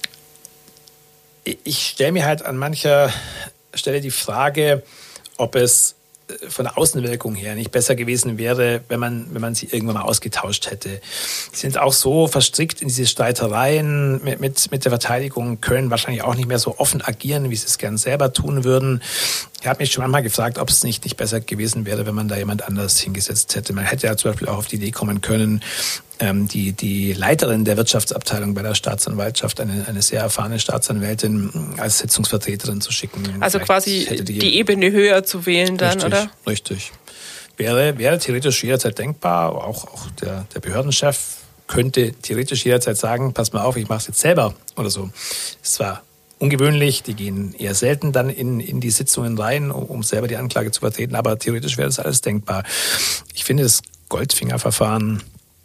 ich stelle mir halt an mancher Stelle die Frage, ob es von der Außenwirkung her nicht besser gewesen wäre, wenn man, wenn man sie irgendwann mal ausgetauscht hätte. Sie sind auch so verstrickt in diese Streitereien mit, mit, mit der Verteidigung, können wahrscheinlich auch nicht mehr so offen agieren, wie sie es gern selber tun würden. Ich habe mich schon manchmal gefragt, ob es nicht, nicht besser gewesen wäre, wenn man da jemand anders hingesetzt hätte. Man hätte ja zum Beispiel auch auf die Idee kommen können, ähm, die, die Leiterin der Wirtschaftsabteilung bei der Staatsanwaltschaft, eine, eine sehr erfahrene Staatsanwältin, als Sitzungsvertreterin zu schicken. Also Vielleicht quasi die, die Ebene höher zu wählen dann, richtig, oder? Richtig. Wäre, wäre theoretisch jederzeit denkbar. Auch, auch der, der Behördenchef könnte theoretisch jederzeit sagen, pass mal auf, ich mache es jetzt selber oder so. Das war ungewöhnlich, die gehen eher selten dann in, in die Sitzungen rein, um, um selber die Anklage zu vertreten, aber theoretisch wäre das alles denkbar. Ich finde, das Goldfinger-Verfahren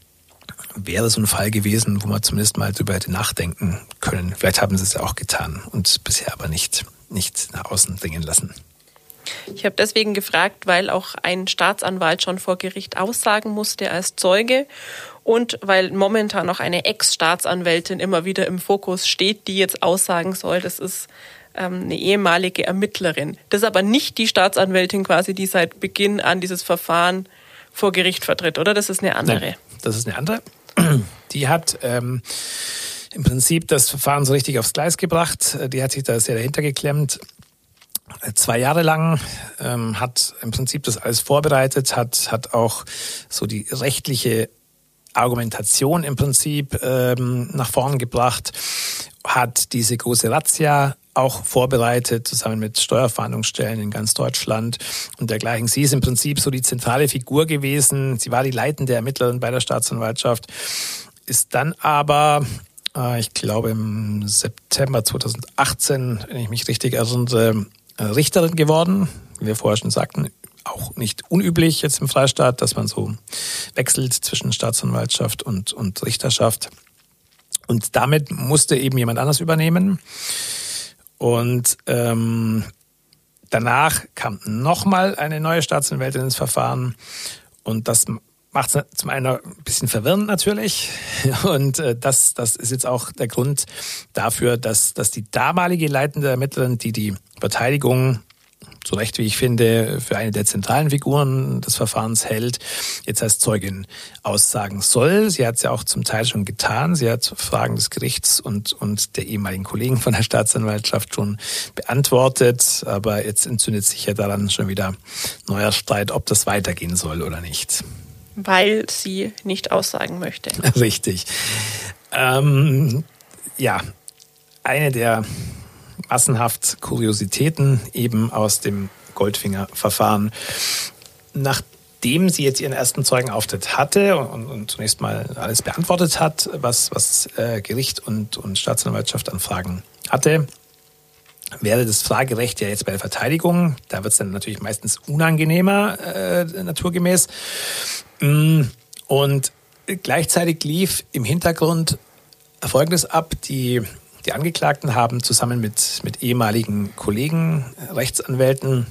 wäre so ein Fall gewesen, wo man zumindest mal drüber hätte nachdenken können. Vielleicht haben sie es ja auch getan und bisher aber nicht, nicht nach außen dringen lassen. Ich habe deswegen gefragt, weil auch ein Staatsanwalt schon vor Gericht aussagen musste als Zeuge und weil momentan noch eine Ex-Staatsanwältin immer wieder im Fokus steht, die jetzt aussagen soll. Das ist ähm, eine ehemalige Ermittlerin. Das ist aber nicht die Staatsanwältin quasi, die seit Beginn an dieses Verfahren vor Gericht vertritt, oder? Das ist eine andere. Nein, das ist eine andere. Die hat ähm, im Prinzip das Verfahren so richtig aufs Gleis gebracht. Die hat sich da sehr dahinter geklemmt. Zwei Jahre lang, ähm, hat im Prinzip das alles vorbereitet, hat, hat auch so die rechtliche Argumentation im Prinzip ähm, nach vorn gebracht, hat diese große Razzia auch vorbereitet, zusammen mit Steuerfahndungsstellen in ganz Deutschland und dergleichen. Sie ist im Prinzip so die zentrale Figur gewesen. Sie war die leitende Ermittlerin bei der Staatsanwaltschaft, ist dann aber, äh, ich glaube im September zweitausendachtzehn, wenn ich mich richtig erinnere, Richterin geworden, wie wir vorher schon sagten, auch nicht unüblich jetzt im Freistaat, dass man so wechselt zwischen Staatsanwaltschaft und, und Richterschaft. Und damit musste eben jemand anders übernehmen. Und ähm, danach kam nochmal eine neue Staatsanwältin ins Verfahren. Und das macht es zum einen ein bisschen verwirrend natürlich. Und äh, das, das ist jetzt auch der Grund dafür, dass, dass die damalige leitende Ermittlerin, die die Verteidigung zu Recht, wie ich finde, für eine der zentralen Figuren des Verfahrens hält, jetzt als Zeugin aussagen soll. Sie hat es ja auch zum Teil schon getan. Sie hat Fragen des Gerichts und, und der ehemaligen Kollegen von der Staatsanwaltschaft schon beantwortet. Aber jetzt entzündet sich ja daran schon wieder neuer Streit, ob das weitergehen soll oder nicht. Weil sie nicht aussagen möchte. Richtig. Ähm, ja, eine der massenhaft Kuriositäten eben aus dem Goldfinger-Verfahren. Nachdem sie jetzt ihren ersten Zeugenauftritt hatte und, und zunächst mal alles beantwortet hat, was, was äh, Gericht und, und Staatsanwaltschaft an Fragen hatte, wäre das Fragerecht ja jetzt bei der Verteidigung. Da wird es dann natürlich meistens unangenehmer, äh, naturgemäß. Und gleichzeitig lief im Hintergrund Folgendes ab. Die Die Angeklagten haben zusammen mit, mit ehemaligen Kollegen, Rechtsanwälten,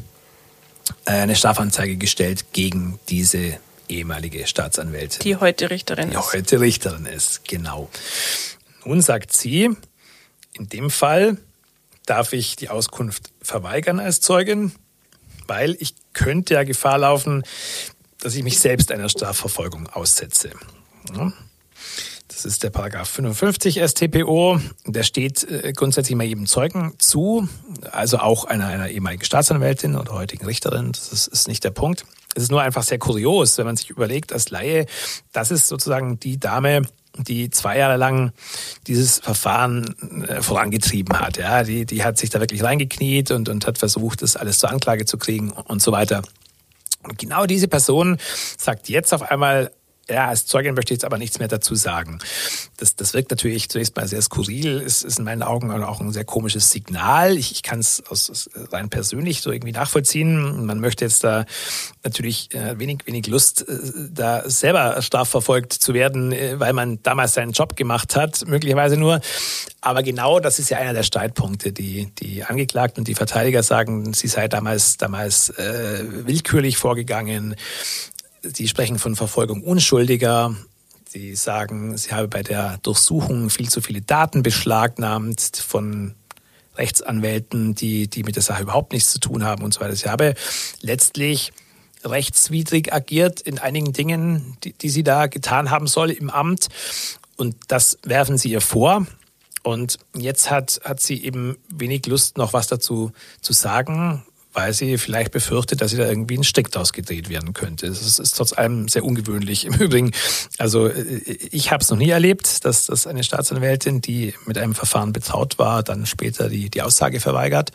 eine Strafanzeige gestellt gegen diese ehemalige Staatsanwältin. Die heute Richterin die ist. Die heute Richterin ist, genau. Nun sagt sie, in dem Fall darf ich die Auskunft verweigern als Zeugin, weil ich könnte ja Gefahr laufen, dass ich mich selbst einer Strafverfolgung aussetze. Ja. Das ist der Paragraph fünfundfünfzig S t P O. Der steht äh, grundsätzlich mal jedem Zeugen zu, also auch einer, einer ehemaligen Staatsanwältin oder heutigen Richterin. Das ist, ist nicht der Punkt. Es ist nur einfach sehr kurios, wenn man sich überlegt als Laie, das ist sozusagen die Dame, die zwei Jahre lang dieses Verfahren äh, vorangetrieben hat. Ja, die, die hat sich da wirklich reingekniet und, und hat versucht, das alles zur Anklage zu kriegen und so weiter. Und genau diese Person sagt jetzt auf einmal, ja, als Zeugin möchte ich jetzt aber nichts mehr dazu sagen. Das, das wirkt natürlich zunächst mal sehr skurril, ist, ist in meinen Augen auch ein sehr komisches Signal. Ich, ich kann es aus, aus rein persönlich so irgendwie nachvollziehen. Man möchte jetzt da natürlich äh, wenig, wenig Lust, äh, da selber strafverfolgt zu werden, äh, weil man damals seinen Job gemacht hat, möglicherweise nur. Aber genau das ist ja einer der Streitpunkte. Die, die Angeklagten und die Verteidiger sagen, sie sei damals, damals äh, willkürlich vorgegangen. Sie sprechen von Verfolgung Unschuldiger. Sie sagen, sie habe bei der Durchsuchung viel zu viele Daten beschlagnahmt von Rechtsanwälten, die, die mit der Sache überhaupt nichts zu tun haben und so weiter. Sie habe letztlich rechtswidrig agiert in einigen Dingen, die, die sie da getan haben soll im Amt. Und das werfen sie ihr vor. Und jetzt hat, hat sie eben wenig Lust, noch was dazu zu sagen, weil sie vielleicht befürchtet, dass sie da irgendwie ein Strick draus gedreht werden könnte. Das ist, ist trotz allem sehr ungewöhnlich. Im Übrigen, also ich habe es noch nie erlebt, dass, dass eine Staatsanwältin, die mit einem Verfahren betraut war, dann später die, die Aussage verweigert.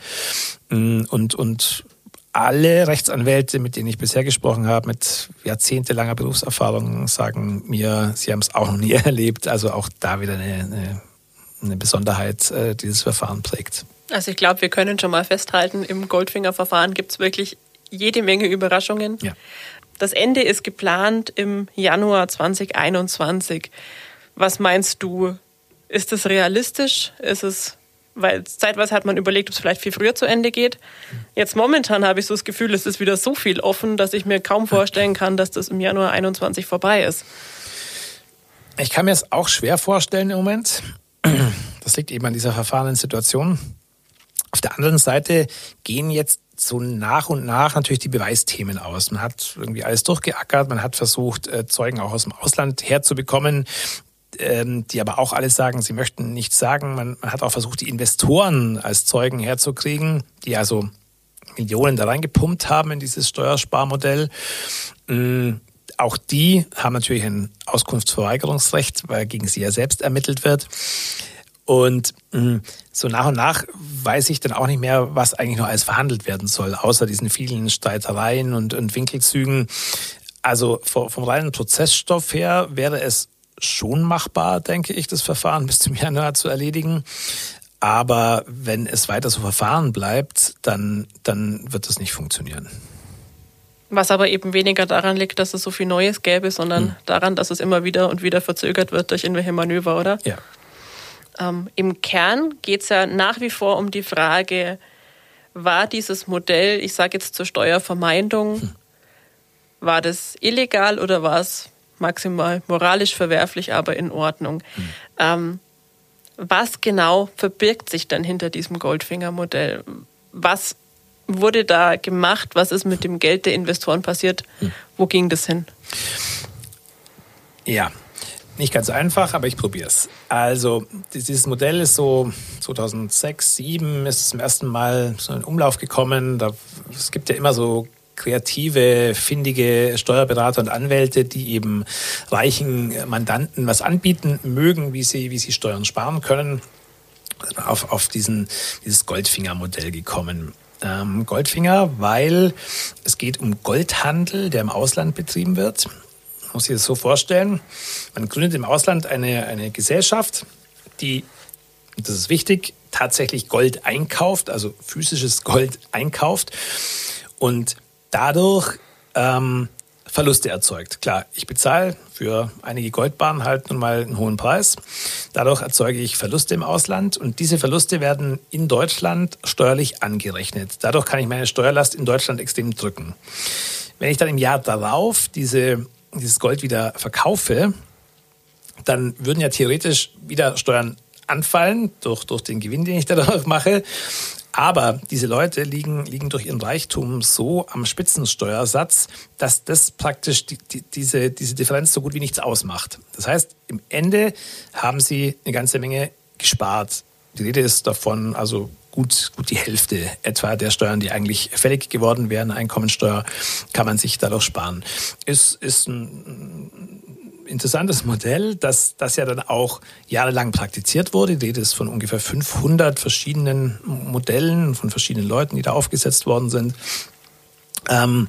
Und, und alle Rechtsanwälte, mit denen ich bisher gesprochen habe, mit jahrzehntelanger Berufserfahrung, sagen mir, sie haben es auch noch nie erlebt. Also auch da wieder eine, eine, eine Besonderheit, äh, dieses Verfahren prägt. Also ich glaube, wir können schon mal festhalten, im Goldfinger-Verfahren gibt es wirklich jede Menge Überraschungen. Ja. Das Ende ist geplant im Januar zwanzig einundzwanzig. Was meinst du? Ist es realistisch? Ist es, weil zeitweise hat man überlegt, ob es vielleicht viel früher zu Ende geht. Jetzt momentan habe ich so das Gefühl, es ist wieder so viel offen, dass ich mir kaum vorstellen kann, dass das im Januar einundzwanzig vorbei ist. Ich kann mir es auch schwer vorstellen im Moment. Das liegt eben an dieser Verfahrenssituation. Auf der anderen Seite gehen jetzt so nach und nach natürlich die Beweisthemen aus. Man hat irgendwie alles durchgeackert, man hat versucht, Zeugen auch aus dem Ausland herzubekommen, die aber auch alle sagen, sie möchten nichts sagen. Man hat auch versucht, die Investoren als Zeugen herzukriegen, die also Millionen da reingepumpt haben in dieses Steuersparmodell. Auch die haben natürlich ein Auskunftsverweigerungsrecht, weil gegen sie ja selbst ermittelt wird. Und mh, so nach und nach weiß ich dann auch nicht mehr, was eigentlich noch alles verhandelt werden soll, außer diesen vielen Streitereien und, und Winkelzügen. Also vom, vom reinen Prozessstoff her wäre es schon machbar, denke ich, das Verfahren bis zum Januar zu erledigen. Aber wenn es weiter so verfahren bleibt, dann, dann wird das nicht funktionieren. Was aber eben weniger daran liegt, dass es so viel Neues gäbe, sondern hm. daran, dass es immer wieder und wieder verzögert wird durch irgendwelche Manöver, oder? Ja. Ähm, im Kern geht es ja nach wie vor um die Frage, war dieses Modell, ich sage jetzt zur Steuervermeidung, hm. war das illegal oder war es maximal moralisch verwerflich, aber in Ordnung? Hm. Ähm, was genau verbirgt sich dann hinter diesem Goldfinger-Modell? Was wurde da gemacht? Was ist mit dem Geld der Investoren passiert? Hm. Wo ging das hin? Ja, nicht ganz einfach, aber ich probiere es. Also dieses Modell ist so zweitausendsechs, zweitausendsieben ist zum ersten Mal so in Umlauf gekommen. Da, es gibt ja immer so kreative, findige Steuerberater und Anwälte, die eben reichen Mandanten was anbieten mögen, wie sie, wie sie Steuern sparen können. Auf, auf diesen, dieses Goldfinger-Modell gekommen. Ähm, Goldfinger, weil es geht um Goldhandel, der im Ausland betrieben wird. Man muss sich das so vorstellen. Man gründet im Ausland eine, eine Gesellschaft, die, das ist wichtig, tatsächlich Gold einkauft, also physisches Gold einkauft und dadurch ähm, Verluste erzeugt. Klar, ich bezahle für einige Goldbarren halt nun mal einen hohen Preis. Dadurch erzeuge ich Verluste im Ausland und diese Verluste werden in Deutschland steuerlich angerechnet. Dadurch kann ich meine Steuerlast in Deutschland extrem drücken. Wenn ich dann im Jahr darauf diese, dieses Gold wieder verkaufe, dann würden ja theoretisch wieder Steuern anfallen durch, durch den Gewinn, den ich dadurch mache. Aber diese Leute liegen, liegen durch ihren Reichtum so am Spitzensteuersatz, dass das praktisch die, die, diese, diese Differenz so gut wie nichts ausmacht. Das heißt, im Ende haben sie eine ganze Menge gespart. Die Rede ist davon, also gut, gut die Hälfte etwa der Steuern, die eigentlich fällig geworden wären, Einkommensteuer, kann man sich dadurch sparen. Ist, ist ein interessantes Modell, das, das ja dann auch jahrelang praktiziert wurde. Die Rede ist von ungefähr fünfhundert verschiedenen Modellen, von verschiedenen Leuten, die da aufgesetzt worden sind. Ähm,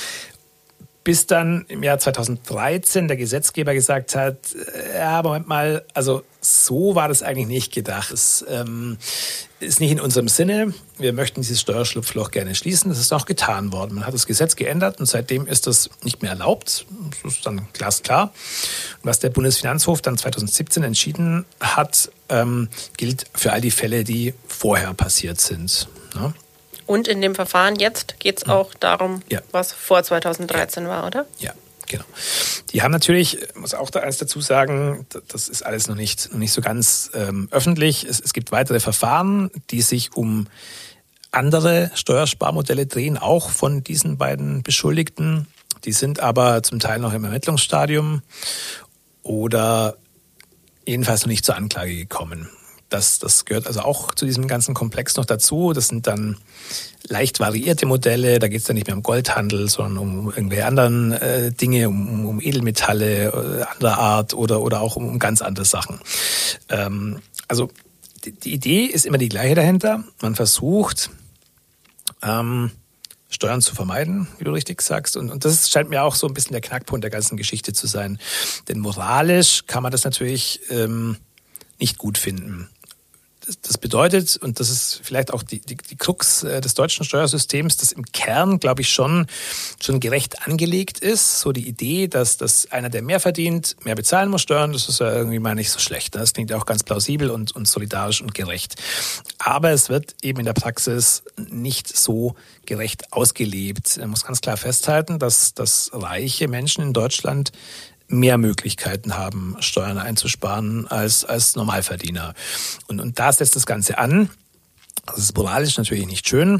bis dann im Jahr zweitausenddreizehn der Gesetzgeber gesagt hat, ja, Moment mal, also so war das eigentlich nicht gedacht. Es ähm, ist nicht in unserem Sinne. Wir möchten dieses Steuerschlupfloch gerne schließen. Das ist auch getan worden. Man hat das Gesetz geändert und seitdem ist das nicht mehr erlaubt. Das ist dann glasklar. Und was der Bundesfinanzhof dann zweitausendsiebzehn entschieden hat, ähm, gilt für all die Fälle, die vorher passiert sind. Ja? Und in dem Verfahren jetzt geht es auch darum, ja. was vor zweitausenddreizehn ja. war, oder? Ja, genau. Die haben natürlich, ich muss auch da eins dazu sagen, das ist alles noch nicht, noch nicht so ganz ähm, öffentlich. Es, es gibt weitere Verfahren, die sich um andere Steuersparmodelle drehen, auch von diesen beiden Beschuldigten. Die sind aber zum Teil noch im Ermittlungsstadium oder jedenfalls noch nicht zur Anklage gekommen. Das, das gehört also auch zu diesem ganzen Komplex noch dazu. Das sind dann leicht variierte Modelle. Da geht es dann nicht mehr um Goldhandel, sondern um irgendwelche anderen äh, Dinge, um, um Edelmetalle äh, anderer Art oder, oder auch um, um ganz andere Sachen. Ähm, also die, die Idee ist immer die gleiche dahinter. Man versucht, ähm, Steuern zu vermeiden, wie du richtig sagst. Und, und das scheint mir auch so ein bisschen der Knackpunkt der ganzen Geschichte zu sein. Denn moralisch kann man das natürlich ähm, nicht gut finden. Das bedeutet, und das ist vielleicht auch die, die, die Krux des deutschen Steuersystems, dass im Kern, glaube ich, schon, schon gerecht angelegt ist. So die Idee, dass, dass einer, der mehr verdient, mehr bezahlen muss Steuern, das ist ja irgendwie mal nicht so schlecht. Das klingt ja auch ganz plausibel und, und solidarisch und gerecht. Aber es wird eben in der Praxis nicht so gerecht ausgelebt. Man muss ganz klar festhalten, dass, dass reiche Menschen in Deutschland mehr Möglichkeiten haben, Steuern einzusparen als, als Normalverdiener. Und, und da setzt das Ganze an. Das ist moralisch natürlich nicht schön.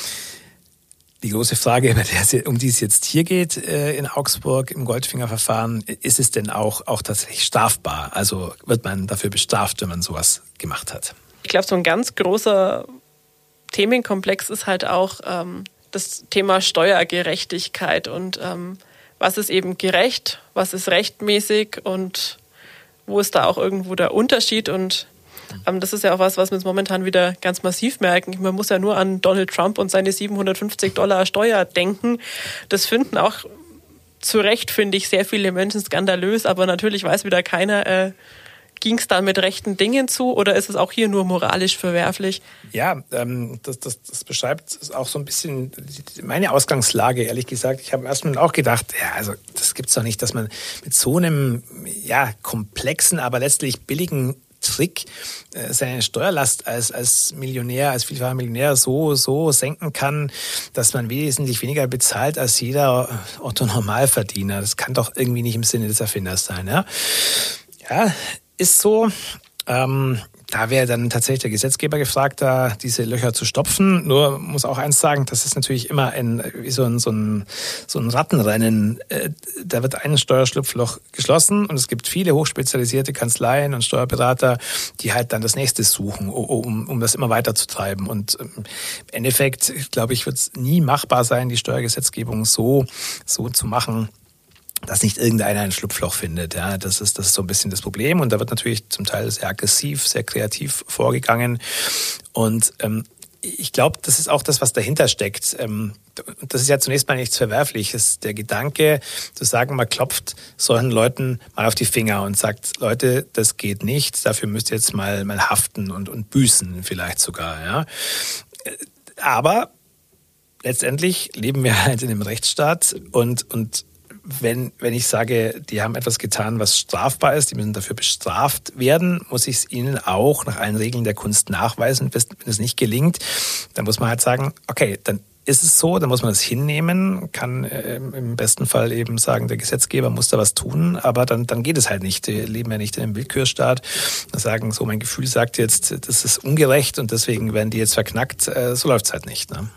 Die große Frage, um die es jetzt hier geht in Augsburg im Goldfinger-Verfahren, ist es denn auch, auch tatsächlich strafbar? Also wird man dafür bestraft, wenn man sowas gemacht hat? Ich glaube, so ein ganz großer Themenkomplex ist halt auch ähm, das Thema Steuergerechtigkeit und ähm, was ist eben gerecht, was ist rechtmäßig und wo ist da auch irgendwo der Unterschied. Und ähm, das ist ja auch was, was wir jetzt momentan wieder ganz massiv merken. Man muss ja nur an Donald Trump und seine siebenhundertfünfzig Dollar Steuer denken. Das finden auch zu Recht, finde ich, sehr viele Menschen skandalös. Aber natürlich weiß wieder keiner, äh, ging es dann mit rechten Dingen zu oder ist es auch hier nur moralisch verwerflich? Ja, ähm, das, das, das beschreibt auch so ein bisschen meine Ausgangslage, ehrlich gesagt. Ich habe im ersten Mal auch gedacht, ja, also das gibt's doch nicht, dass man mit so einem ja komplexen, aber letztlich billigen Trick äh, seine Steuerlast als, als Millionär, als vielfacher Millionär so, so senken kann, dass man wesentlich weniger bezahlt als jeder Otto-Normalverdiener. Das kann doch irgendwie nicht im Sinne des Erfinders sein. Ja, ja, ist so. Ähm, da wäre dann tatsächlich der Gesetzgeber gefragt, da diese Löcher zu stopfen. Nur muss auch eins sagen, das ist natürlich immer ein, wie so ein, so ein, so ein Rattenrennen. Da wird ein Steuerschlupfloch geschlossen und es gibt viele hochspezialisierte Kanzleien und Steuerberater, die halt dann das nächste suchen, um, um das immer weiter zu treiben. Und im Endeffekt, glaube ich, wird es nie machbar sein, die Steuergesetzgebung so, so zu machen, dass nicht irgendeiner ein Schlupfloch findet. Ja, das ist, das ist so ein bisschen das Problem. Und da wird natürlich zum Teil sehr aggressiv, sehr kreativ vorgegangen. Und ähm, ich glaube, das ist auch das, was dahinter steckt. Ähm, das ist ja zunächst mal nichts Verwerfliches. Der Gedanke, zu sagen, man klopft solchen Leuten mal auf die Finger und sagt, Leute, das geht nicht, dafür müsst ihr jetzt mal, mal haften und, und büßen vielleicht sogar. Ja. Aber letztendlich leben wir halt in einem Rechtsstaat und, und Wenn, wenn ich sage, die haben etwas getan, was strafbar ist, die müssen dafür bestraft werden, muss ich es ihnen auch nach allen Regeln der Kunst nachweisen. Wenn es nicht gelingt, dann muss man halt sagen, okay, dann ist es so, dann muss man das hinnehmen, kann äh, im besten Fall eben sagen, der Gesetzgeber muss da was tun, aber dann, dann geht es halt nicht. Wir leben ja nicht in einem Willkürstaat. Wir sagen, so mein Gefühl sagt jetzt, das ist ungerecht und deswegen werden die jetzt verknackt. Äh, so läuft es halt nicht. Ne?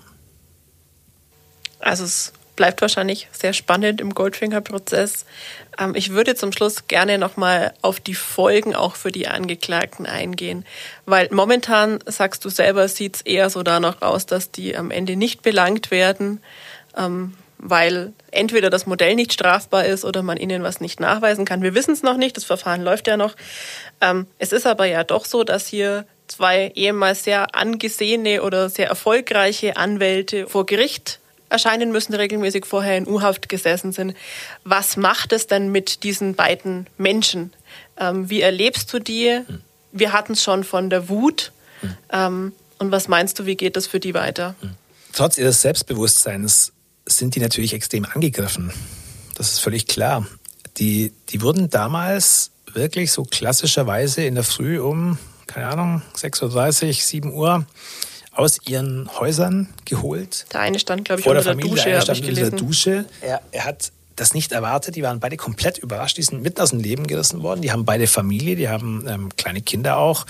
Also es bleibt wahrscheinlich sehr spannend im Goldfinger-Prozess. Ähm, ich würde zum Schluss gerne nochmal auf die Folgen auch für die Angeklagten eingehen, weil momentan, sagst du selber, sieht es eher so danach aus, dass die am Ende nicht belangt werden, ähm, weil entweder das Modell nicht strafbar ist oder man ihnen was nicht nachweisen kann. Wir wissen es noch nicht, das Verfahren läuft ja noch. Ähm, es ist aber ja doch so, dass hier zwei ehemals sehr angesehene oder sehr erfolgreiche Anwälte vor Gericht erscheinen müssen, regelmäßig vorher in U-Haft gesessen sind. Was macht es denn mit diesen beiden Menschen? Ähm, wie erlebst du die? Wir hatten es schon von der Wut. Ähm, und was meinst du, wie geht das für die weiter? Trotz ihres Selbstbewusstseins sind die natürlich extrem angegriffen. Das ist völlig klar. Die, die wurden damals wirklich so klassischerweise in der Früh um, keine Ahnung, sechs Uhr dreißig, sieben Uhr aus ihren Häusern geholt. Der eine stand, glaube ich, vor unter der, der Familie, Dusche, der eine habe ich stand unter gelesen. der Dusche. Er, er hat das nicht erwartet. Die waren beide komplett überrascht. Die sind mitten aus dem Leben gerissen worden. Die haben beide Familie, die haben ähm, kleine Kinder auch.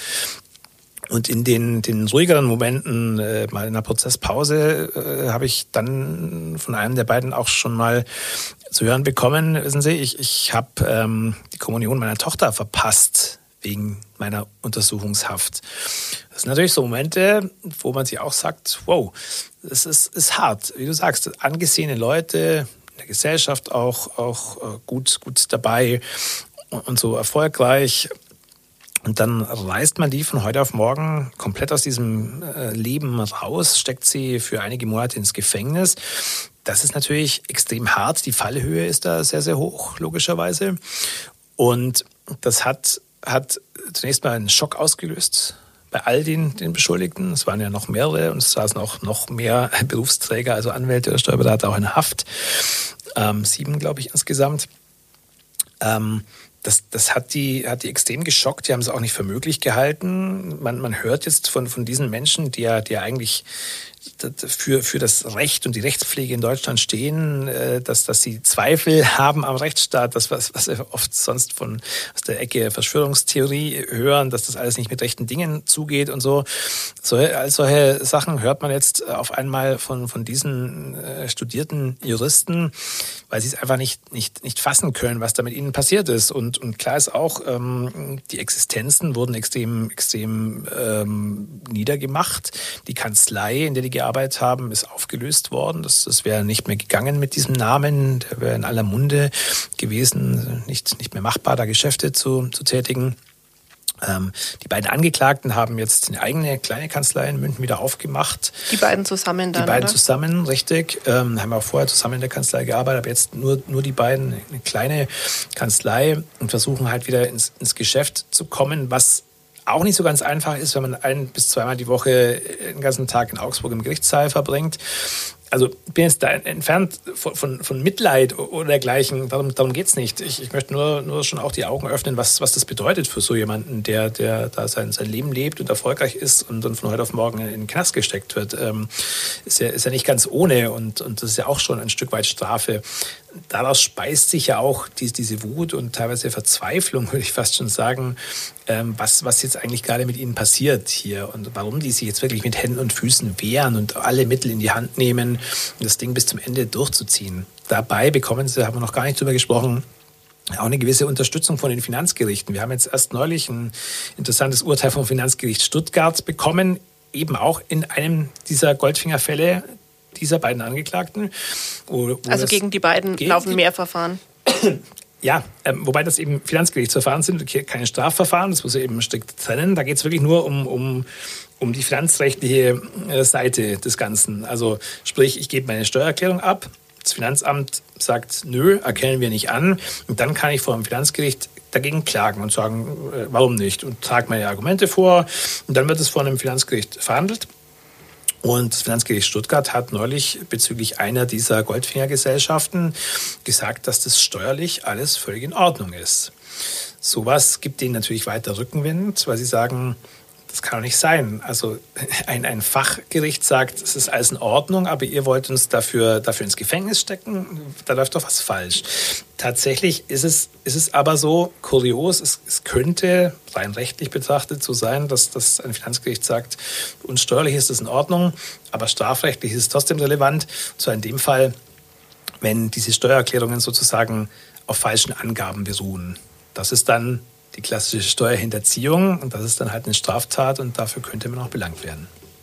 Und in den, den ruhigeren Momenten, äh, mal in der Prozesspause, äh, habe ich dann von einem der beiden auch schon mal zu hören bekommen, wissen Sie, ich, ich habe ähm, die Kommunion meiner Tochter verpasst wegen meiner Untersuchungshaft. Das sind natürlich so Momente, wo man sich auch sagt, wow, das ist, ist hart. Wie du sagst, angesehene Leute, in der Gesellschaft auch, auch gut, gut dabei und so erfolgreich. Und dann reißt man die von heute auf morgen komplett aus diesem Leben raus, steckt sie für einige Monate ins Gefängnis. Das ist natürlich extrem hart. Die Fallhöhe ist da sehr, sehr hoch, logischerweise. Und das hat hat zunächst mal einen Schock ausgelöst bei all den, den Beschuldigten. Es waren ja noch mehrere und es saßen auch noch mehr Berufsträger, also Anwälte oder Steuerberater auch in Haft. Ähm, sieben, glaube ich, insgesamt. Ähm, das das hat, die, hat die extrem geschockt. Die haben es auch nicht für möglich gehalten. Man, man hört jetzt von, von diesen Menschen, die ja, die ja eigentlich für, für das Recht und die Rechtspflege in Deutschland stehen, dass, dass sie Zweifel haben am Rechtsstaat, das was, was wir oft sonst von aus der Ecke Verschwörungstheorie hören, dass das alles nicht mit rechten Dingen zugeht und so. So all solche Sachen hört man jetzt auf einmal von, von diesen äh, studierten Juristen, weil sie es einfach nicht, nicht, nicht fassen können, was da mit ihnen passiert ist. Und, und klar ist auch, ähm, die Existenzen wurden extrem, extrem ähm, niedergemacht. Die Kanzlei, in der die gearbeitet haben, ist aufgelöst worden. Das, das wäre nicht mehr gegangen mit diesem Namen. Der wäre in aller Munde gewesen, nicht, nicht mehr machbar, da Geschäfte zu, zu tätigen. Ähm, die beiden Angeklagten haben jetzt eine eigene kleine Kanzlei in München wieder aufgemacht. Die beiden zusammen dann, Die beiden oder? zusammen, richtig. Ähm, haben auch vorher zusammen in der Kanzlei gearbeitet, aber jetzt nur, nur die beiden, eine kleine Kanzlei und versuchen halt wieder ins, ins Geschäft zu kommen, was auch nicht so ganz einfach ist, wenn man ein bis zweimal die Woche den ganzen Tag in Augsburg im Gerichtssaal verbringt. Also ich bin jetzt da entfernt von, von, von Mitleid oder dergleichen, darum, darum geht es nicht. Ich, ich möchte nur, nur schon auch die Augen öffnen, was, was das bedeutet für so jemanden, der, der da sein, sein Leben lebt und erfolgreich ist und dann von heute auf morgen in den Knast gesteckt wird. Ähm, ist, ja, ist ja nicht ganz ohne und, und das ist ja auch schon ein Stück weit Strafe. Daraus speist sich ja auch die, diese Wut und teilweise Verzweiflung, würde ich fast schon sagen, ähm, was, was jetzt eigentlich gerade mit ihnen passiert hier und warum die sich jetzt wirklich mit Händen und Füßen wehren und alle Mittel in die Hand nehmen, um das Ding bis zum Ende durchzuziehen. Dabei bekommen sie, haben wir noch gar nicht drüber gesprochen, auch eine gewisse Unterstützung von den Finanzgerichten. Wir haben jetzt erst neulich ein interessantes Urteil vom Finanzgericht Stuttgart bekommen, eben auch in einem dieser Goldfinger-Fälle dieser beiden Angeklagten. Wo, wo also gegen die beiden geht, laufen mehr Verfahren. Ja, ähm, wobei das eben Finanzgerichtsverfahren sind, keine Strafverfahren, das muss man eben strikt trennen. Da geht es wirklich nur um, um, um die finanzrechtliche äh, Seite des Ganzen. Also sprich, ich gebe meine Steuererklärung ab, das Finanzamt sagt, nö, erkennen wir nicht an. Und dann kann ich vor dem Finanzgericht dagegen klagen und sagen, äh, warum nicht? Und trage meine Argumente vor. Und dann wird es vor einem Finanzgericht verhandelt. Und das Finanzgericht Stuttgart hat neulich bezüglich einer dieser Goldfinger-Gesellschaften gesagt, dass das steuerlich alles völlig in Ordnung ist. Sowas gibt denen natürlich weiter Rückenwind, weil sie sagen, das kann doch nicht sein. Also ein, ein Fachgericht sagt, es ist alles in Ordnung, aber ihr wollt uns dafür, dafür ins Gefängnis stecken, da läuft doch was falsch. Tatsächlich ist es, ist es aber so kurios, es, es könnte rein rechtlich betrachtet so sein, dass, dass ein Finanzgericht sagt, uns steuerlich ist das in Ordnung, aber strafrechtlich ist es trotzdem relevant. So in dem Fall, wenn diese Steuererklärungen sozusagen auf falschen Angaben beruhen. Das ist dann die klassische Steuerhinterziehung und das ist dann halt eine Straftat und dafür könnte man auch belangt werden.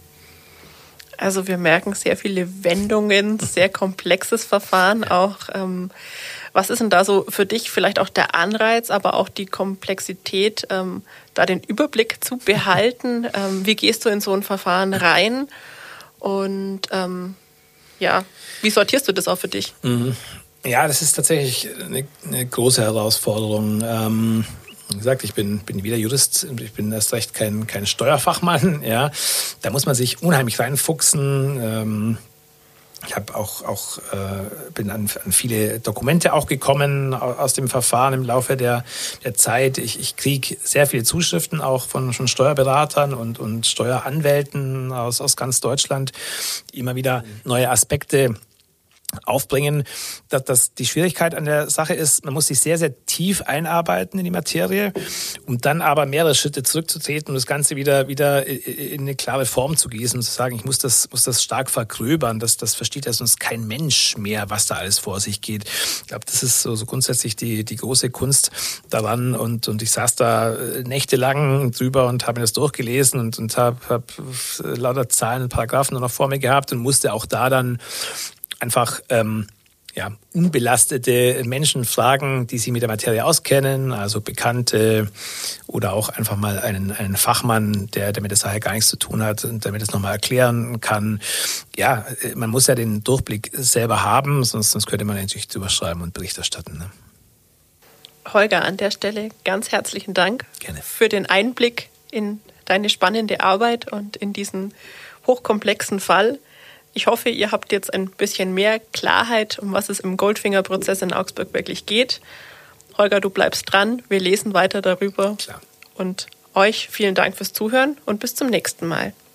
Also wir merken sehr viele Wendungen, sehr komplexes Verfahren auch. Ähm, was ist denn da so für dich vielleicht auch der Anreiz, aber auch die Komplexität, ähm, da den Überblick zu behalten? Ähm, wie gehst du in so ein Verfahren rein? Und ähm, ja, wie sortierst du das auch für dich? Ja, das ist tatsächlich eine, eine große Herausforderung. Ähm, Wie gesagt, ich bin, bin weder Jurist, ich bin erst recht kein, kein Steuerfachmann. Ja. Da muss man sich unheimlich reinfuchsen. Ähm, ich habe auch, auch äh, bin an, an viele Dokumente auch gekommen aus dem Verfahren im Laufe der, der Zeit. Ich, ich kriege sehr viele Zuschriften auch von, von Steuerberatern und, und Steueranwälten aus, aus ganz Deutschland, die immer wieder neue Aspekte aufbringen, dass, dass die Schwierigkeit an der Sache ist, man muss sich sehr, sehr tief einarbeiten in die Materie, um dann aber mehrere Schritte zurückzutreten und das Ganze wieder, wieder in eine klare Form zu gießen und zu sagen, ich muss das, muss das stark vergröbern, das, das versteht ja sonst kein Mensch mehr, was da alles vor sich geht. Ich glaube, das ist so, so grundsätzlich die, die große Kunst daran und, und ich saß da nächtelang drüber und habe mir das durchgelesen und, und habe hab lauter Zahlen und Paragraphen noch vor mir gehabt und musste auch da dann einfach ähm, ja, unbelastete Menschen fragen, die sich mit der Materie auskennen, also Bekannte oder auch einfach mal einen, einen Fachmann, der, der mit der Sache gar nichts zu tun hat und damit es nochmal erklären kann. Ja, man muss ja den Durchblick selber haben, sonst, sonst könnte man natürlich drüber schreiben und Bericht erstatten. Ne? Holger, an der Stelle ganz herzlichen Dank Gerne. Für den Einblick in deine spannende Arbeit und in diesen hochkomplexen Fall. Ich hoffe, ihr habt jetzt ein bisschen mehr Klarheit, um was es im Goldfinger-Prozess in Augsburg wirklich geht. Holger, du bleibst dran. Wir lesen weiter darüber. Klar. Und euch vielen Dank fürs Zuhören und bis zum nächsten Mal.